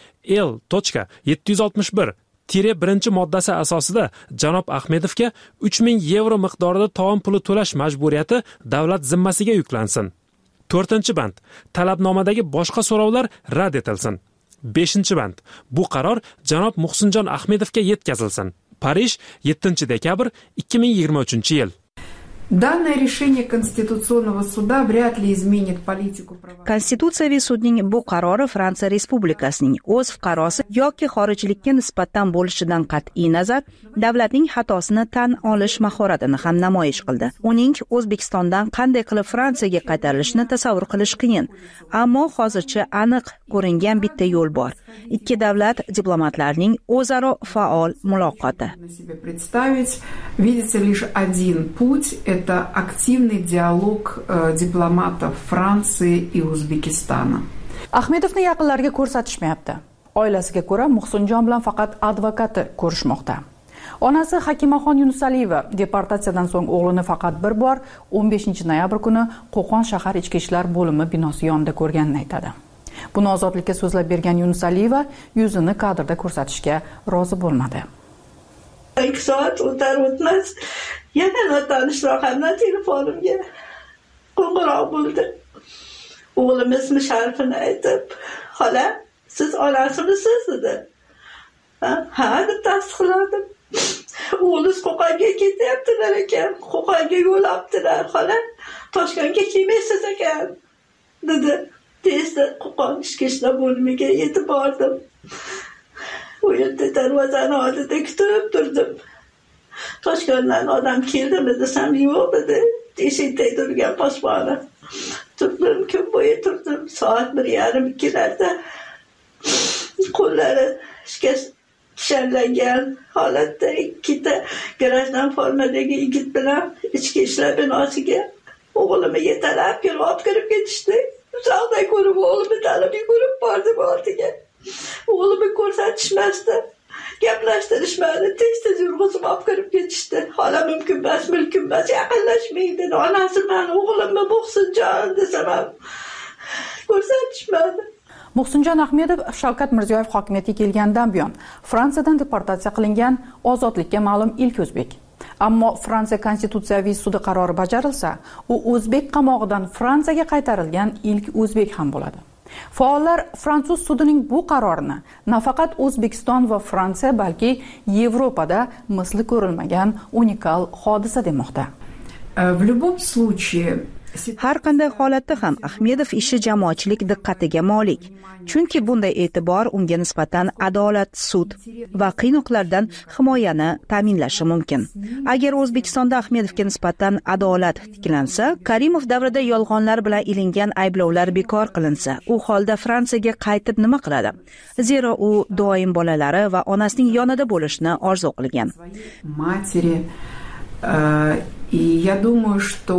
L.761-1 moddasi asosida janob Ahmedovga 3000 yevro miqdorida tovon puli to'lash majburiyati davlat zimmasiga yuklansin. 4-band. Talabnomadagi boshqa so'rovlar rad etilsin. 5-band. Bu qaror janob Muhsinjon Ahmedovga yetkazilsin. Parij 7-dekabr 2023-yil. Данное решение Конституционного суда вряд ли изменит политику права. Konstitutsiyaviy sudning bu qarori Fransiya Respublikasining o'z fuqarosi yoki xorijlikka nisbatan bo'lishidan qat'iy nazar davlatning xatosini tan olish mahoratini ham namoyish qildi. Uning O'zbekistondan qanday qilib Fransiyaga qaytarilishini tasavvur qilish qiyin, ammo hozircha aniq ko'ringan bitta yo'l bor. Ikki davlat diplomatlarining o'zaro faol muloqoti. Видится лишь один путь – это активный диалог дипломатов Франции и Узбекистана. Ahmedovni yaqinlariga ko'rsatishmayapti. Oilasiga ko'ra Muhsinjon bilan faqat advokati ko'rishmoqda. Onasi Hakimaxon Yunusaliyeva deportatsiyadan so'ng o'g'lini faqat bir bor 15-noyabr kuni Qo'qon shahar ichki ishlar bo'limi binosi yonida ko'rganini aytadi. Buni Ozodlikka so'zlab bergan Yunusaliyeva yuzini kadrda ko'rsatishga rozi bo'lmadi. 2 soat o'tar-o'tmas yana tanishroqamdan telefonimga qo'ng'iroq bo'ldi. O'g'limiz sharifini aytib, xola siz onasimisiz dedi. Ha deb tasdiqladim. O'g'liz Qo'qonga ketyaptilar ekan, Qo'qonga yo'l olibdilar xola, Toshkentga kelmaysiz ekan dedi. Tezda Qo'qon ichki ishlar bo'limiga yetib bordim. U yerda darvozani oldida kutib turdim. Toshkentdan odam keldimi desam yo'q dedi. Eshikda turgan posboni. Turdim, kun bo'yi turdim. Soat 1:30-2larda qo'llari kishanlangan holatda ikkita garajdan formadagi yigit bilan ichki ishlar binosiga o'g'limni yetalab kelib olib kirib ketishdi. Uzaqdan ko'rib o'g'limni tanib yugurib bordim oldiga. O'g'limni ko'rsatishmasdi. Gaplashtirishmadi. Tez yurg'izib olib kirib ketishdi. Xola mumkin emas, yaqinlashmaydi. Onasiman, o'g'limni Muhsinjon desam ham ko'rsatishmadi. Muhsinjon Ahmedov Shavkat Mirziyoyev hokimiyatga kelgandan buyon Fransiyadan deportatsiya qilingan ozodlikka ma'lum ilk o'zbek. Ammo Fransiya konstitutsiyaviy sudi qarori bajarilsa, u o'zbek qamog'idan Fransiyaga qaytarilgan ilk o'zbek ham bo'ladi. Faollar fransuz sudining bu qarorini nafaqat O'zbekiston va Fransiya, balki Yevropada misli ko'rilmagan unikal hodisa demoqda. В любом случае har qanday holatda ham Ahmedov ishi jamoatchilik diqqatiga molik. Chunki bunday e'tibor unga nisbatan adolat, sud va qiynoqlardan himoyani ta'minlashi mumkin. Agar O'zbekistonda Ahmedovga nisbatan adolat tiklansa, Karimov davrida yolg'onlar bilan ilingan ayblovlar bekor qilinsa, u holda Fransiyaga qaytib nima qiladi? Zero u doim bolalari va onasining yonida bo'lishni orzu qilgan. Матери. И я думаю, что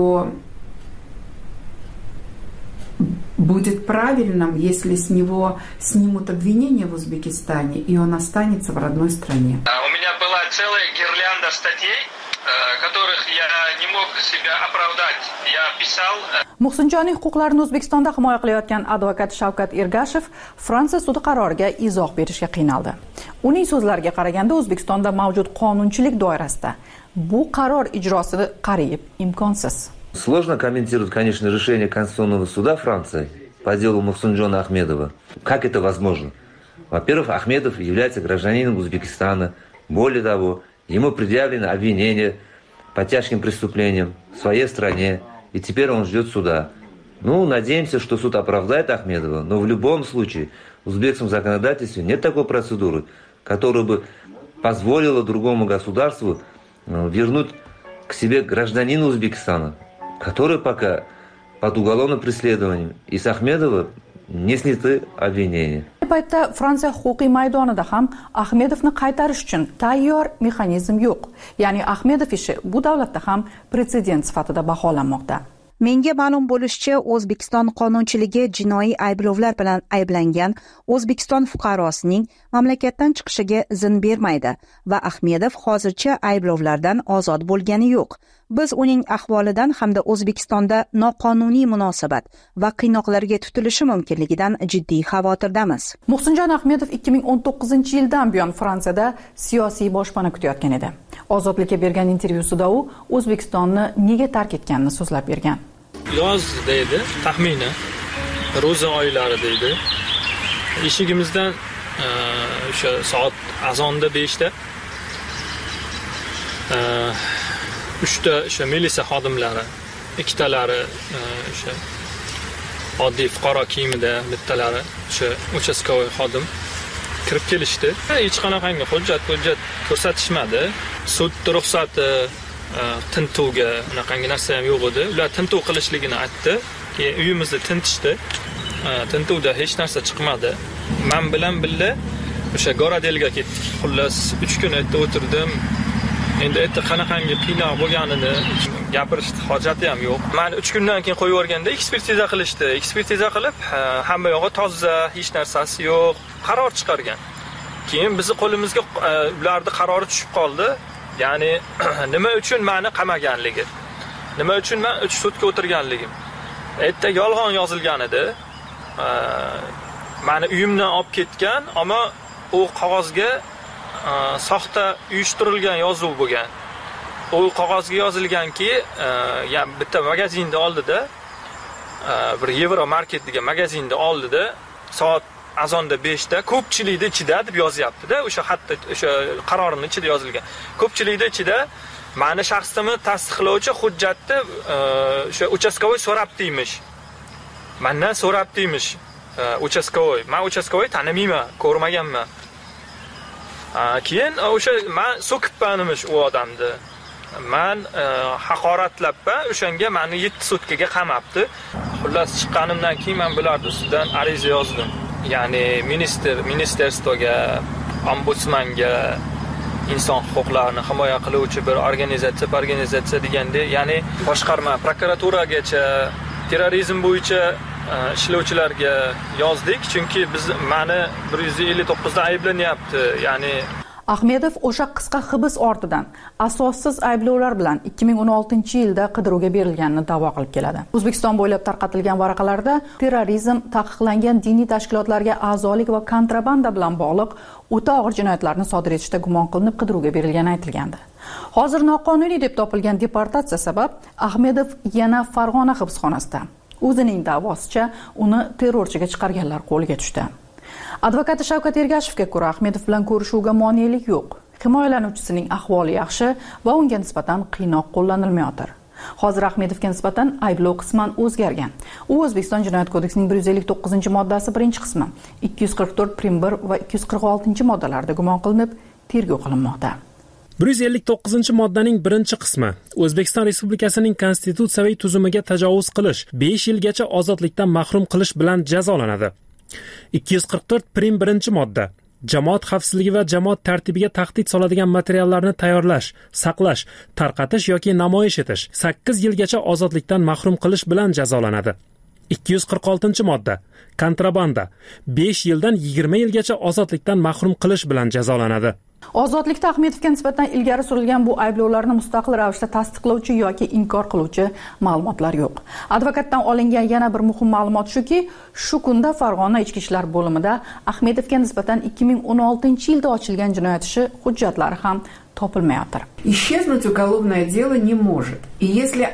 будет правильным, если с него снимут обвинения в Узбекистане, и он останется в родной стране. У меня была целая гирлянда статей, которых я не mог себя оправдать. Я писал... Muhsinjonning huquqlarini O'zbekistonda himoya qilayotgan advokat Shavkat Ergashev Fransiya sudi qaroriga izoh berishga qiynaldi. Uning so'zlariga qaraganda, O'zbekistonda mavjud qonunchilik doirasida bu qaror ijrosi qariyb imkonsiz. Сложно комментировать, конечно, решение Конституционного суда Франции по делу Мухсинджона Ахмедова. Как это возможно? Во-первых, Ахмедов является гражданином Узбекистана. Более того, ему предъявлено обвинение по тяжким преступлениям в своей стране, и теперь он ждет суда. Ну, надеемся, что суд оправдает Ахмедова, но в любом случае в узбекском законодательстве нет такой процедуры, которая бы позволила другому государству вернуть к себе гражданина Узбекистана, который пока под уголовным преследованием. И с Ахмедова не сняты обвинения. Paytda Fransiya huquqiy maydonida ham Ahmedovni qaytarish uchun tayyor mexanizm yo'q. Ya'ni Ahmedov ishi bu davlatda ham pretsedent sifatida baholanmoqda. Menga ma'lum bo'lishicha, O'zbekiston qonunchiligi jinoiy ayblovlar bilan ayblangan O'zbekiston fuqarosining mamlakatdan chiqishiga izn bermaydi va Ahmedov hozircha ayblovlardan ozod bo'lgani yo'q. Biz uning ahvolidan hamda O'zbekistonda noqonuniy munosabat va qiynoqlarga tutilishi mumkinligidan jiddiy xavotirdamiz. Muhsinjon Ahmedov 2019-yildan buyon Fransiyada siyosiy boshpana kutayotgan edi. Ozodlikka bergan intervyusida u O'zbekistonni nega tark etganini so'zlab bergan. Yoz deydi, taxminan ro'za oylari deydi. Eshigimizdan o'sha soat azonda 5 uchta o'sha militsiya xodimlari, ikkitalari o'sha oddiy fuqaro kiyimida, bittalari o'sha uchastkovoy xodim kirib kelishdi. Hech qanaqangi hujjat ko'rsatishmadi. Sud ruxsati tintuvga unaqangi narsa ham yo'q edi. Ular tintuv qilishligini aytdi. Keyin uyimizni tintishdi. Tintuvda hech narsa chiqmadi. Men bilan birga o'sha Goradelga ketdik. Xullas 3 kun yerda o'tirdim. Endi erta qanaqangi qiynoq bo'lganini gapirishni hojati ham yo'q. Meni 3 kundan keyin qo'yib yuborganda ekspertiza qilishdi. Ekspertiza qilib, hamma yog'i toza, hech narsasi yo'q, qaror chiqargan. Keyin bizni qo'limizga ularning qarori tushib qoldi. Ya'ni nima uchun meni qamaganligi, nima uchun men 3 sutka o'tirganligim. Erta yolg'on yozilgan edi. Meni uyimdan olib ketgan, ammo u qog'ozga soxta uyushtirilgan yozuv bo'lgan. U qog'ozga yozilganki, bitta magazinda oldida, bir Yevro market degan magazinda oldida soat azonda 5da ko'pchilikning ichida deb yozyapti-da, o'sha hatto o'sha qarorning ichida yozilgan. Ko'pchilikning ichida ma'ni shaxsimni tasdiqlovchi hujjatni o'sha uchastkovoy so'rabdiymish. Mendan so'rabdiymish. Uchastkovoy. Men uchastkovoy tanimayman, ko'rmaganman. Keyin o'sha men so'kibmanmish u odamni. Men haqoratlab o'shanga meni 7 sutkaga qamabdi. Xullas chiqqanimdan keyin men bularning ustidan ariza yozdim. Ya'ni ministerstoga, ombudsmanga, inson huquqlarini himoya qiluvchi bir organizatsiya deganda, ya'ni boshqarma prokuraturagacha terrorizm bo'yicha ishlovchilarga yozdik, chunki meni 159 da ayblanyapti. Ya'ni Ahmedov o'sha qisqa hibs ortidan asossiz ayblovlar bilan 2016-yilda qidiruvga berilganini da'vo qilib keladi. O'zbekiston bo'ylab tarqatilgan varaqalarda terrorizm, taqiqlangan diniy tashkilotlarga a'zolik va kontrabanda bilan bog'liq o'ta og'ir jinoyatlarni sodir etishda gumon qilinib qidiruvga berilgani aytilgandi. Hozir noqonuniy deb topilgan deportatsiya sabab Ahmedov yana Farg'ona hibsxonasida. O'zining da'vosicha uni terrorchiga chiqarganlar qo'liga tushdi. Advokati Shavkat Ergashevga ko'ra, Ahmedov bilan ko'rishuvga monelik yo'q. Himoyalanuvchisining ahvoli yaxshi va unga nisbatan qiynoq qo'llanilmayotir. Hozir Ahmedovga nisbatan ayblov qisman o'zgargan. U O'zbekiston Jinoyat kodeksining 159-moddasi 1-qismi, 244 prim 1 va 246 moddalarida gumon qilinib, tergov qilinmoqda. 159-moddaning 1-qismi O'zbekiston Respublikasining konstitutsiyaviy tuzumiga tajovuz qilish, 5 yilgacha ozodlikdan mahrum qilish bilan jazolanadi. 244 prim 1-modda jamoat xavfsizligi va jamoat tartibiga tahdid soladigan materiallarni tayyorlash, saqlash, tarqatish yoki namoyish etish 8 yilgacha ozodlikdan mahrum qilish bilan jazolanadi. 246-modda kontrabanda 5 yildan 20 yilgacha ozodlikdan mahrum qilish bilan jazolanadi. Ozodlikda Ahmedovga nisbatan ilgari surilgan bu ayblovlarni mustaqil ravishda tasdiqlovchi yoki inkor qiluvchi ma'lumotlar yo'q. Advokatdan olingan yana bir muhim ma'lumot shuki, shu kunda Farg'ona ichki ishlar bo'limida Ahmedovga nisbatan 2016-yilda ochilgan jinoyat ishi hujjatlari ham topilmayotir. Исчезнуть уголовное дело не может. И если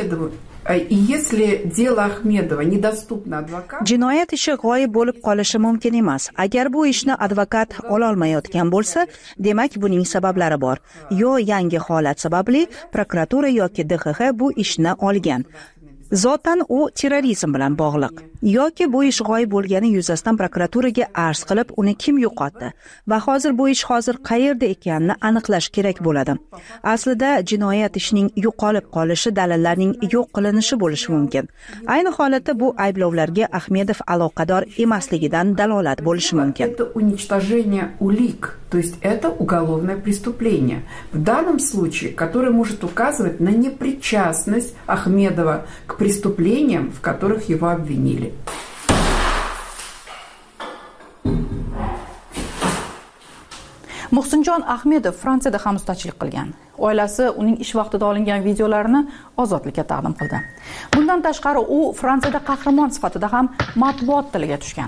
дело Ahmedova недоступно advokat, jinoyat ishi g'oyib bo'lib qolishi mumkin emas. Agar bu ishni advokat ola olmayotgan bo'lsa, demak buning sabablari bor. Yo yangi holat sababli prokuratura yoki DXX bu ishni olgan. Zotan u terrorizm bilan bog'liq. Yoki bu ish g'oyib bo'lgani yuzasidan prokuraturaga arz qilib, uni kim yo'qotdi va hozir bu ish qayerda ekanini aniqlash kerak bo'ladi. Aslida jinoyat ishining yo'qolib qolishi dalillarning yo'q qilinishi bo'lishi mumkin. Ayni holatda bu ayblovlarga Ahmedov aloqador emasligidan dalolat bo'lishi mumkin. Это уничтожение улик, то есть это уголовное преступление. В данном случае, которое может указывать на непричастность Ahmedova к преступлениям, в которых его обвинили. Muhsinjon Ahmedov Fransiyada ham ustachilik qilgan. Oilasi uning ish vaqtida olingan videolarini ozodlikka taqdim qildi. Bundan tashqari u Fransiyada qahramon sifatida ham matbuot tiliga tushgan.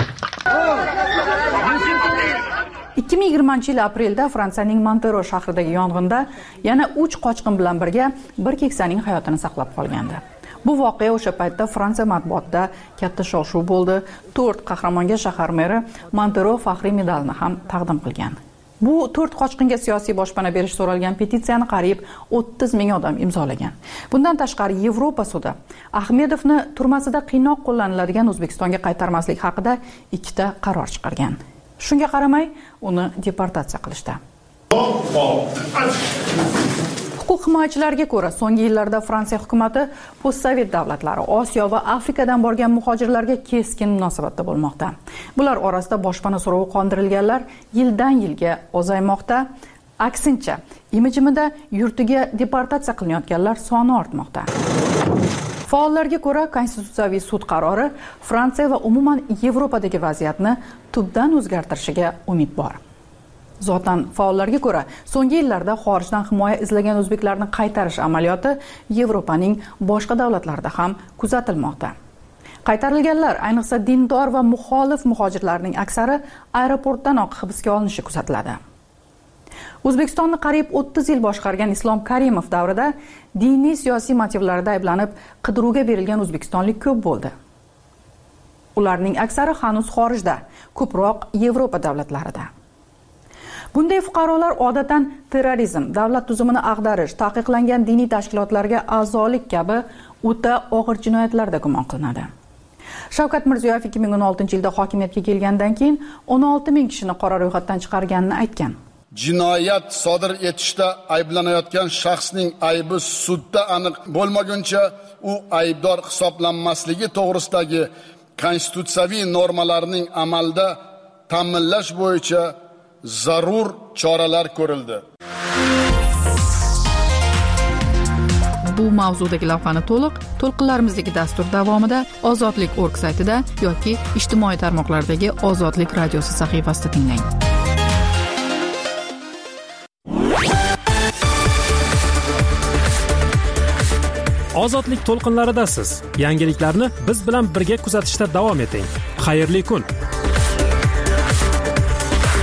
2020-yil aprelda Fransiyaning Montero shahridagi yong'inda yana 3 qochqin bilan birga bir keksaning hayotini saqlab qolgandi. Bu voqea o'sha paytda Fransiya matbuotida katta shov-shuv bo'ldi. 4 qahramonga shahar meri Montero faxriy medalini ham taqdim qilgan. Bu 4 qochqinga siyosiy boshpana berish so'ralgan petitsiyani qariyb 30 ming odam imzolagan. Bundan tashqari Yevropa sudi Ahmedovni turmasida qiynoq qo'llaniladigan O'zbekistonga qaytarmaslik haqida 2 ta qaror chiqargan. Shunga qaramay, uni deportatsiya qilishdi. Huquq himoyachilarga ko'ra, so'nggi yillarda Fransiya hukumatı postsovet davlatlari, Osiyo va Afrikadan borgan muhojirlarga keskin munosabatda bo'lmoqda. Bular orasida boshpana so'rovi qondirilganlar yildan-yilga ozaymoqda. Aksincha, imijimida yurtiga deportatsiya qilinayotganlar soni ortmoqda. Faollarga ko'ra, konstitutsiyaviy sud qarori Fransiya va umuman Yevropadagi vaziyatni tubdan o'zgartirishiga umid bor. Zotan faollarga ko'ra, so'nggi yillarda xorijdan himoya izlagan o'zbeklarni qaytarish amaliyoti Yevropaning boshqa davlatlarida ham kuzatilmoqda. Qaytarilganlar, ayniqsa dindor va muxolif muhojirlarning aksari aeroportdanoq hibsga olinishi kuzatiladi. O'zbekistonni qariyb 30 yil boshqargan Islom Karimov davrida diniy siyosiy motivlarda ayblanib qidiruvga berilgan o'zbekistonlik ko'p bo'ldi. Ularning aksari hanuz xorijda, ko'proq Yevropa davlatlarida. Bunday fuqarolar odatan terrorizm, davlat tuzumini ag'darish, taqiqlangan diniy tashkilotlarga a'zolik kabi o'ta og'ir jinoyatlarda gumon qilinadi. Shavkat Mirziyoyev 2016-yilda hokimiyatga kelgandan keyin 16,000 kishini qora ro'yxatdan chiqarganini aytgan. Jinoyat sodir etishda ayblanayotgan shaxsning aybi sudda aniq bo'lmaguncha u aybdor hisoblanmasligi to'g'risidagi konstitutsiyaviy normalarning amalda ta'minlash bo'yicha zarur choralar ko'rildi. Bu mavzudagi lavhani to'lqinlarimizdagi dastur davomida Ozodlik.org saytida yoki ijtimoiy tarmoqlardagi Ozodlik radiosi sahifasida tinglang. Ozodlik to'lqinlaridasiz. Yangiliklarni biz bilan birga kuzatishda davom eting. Xayrli kun.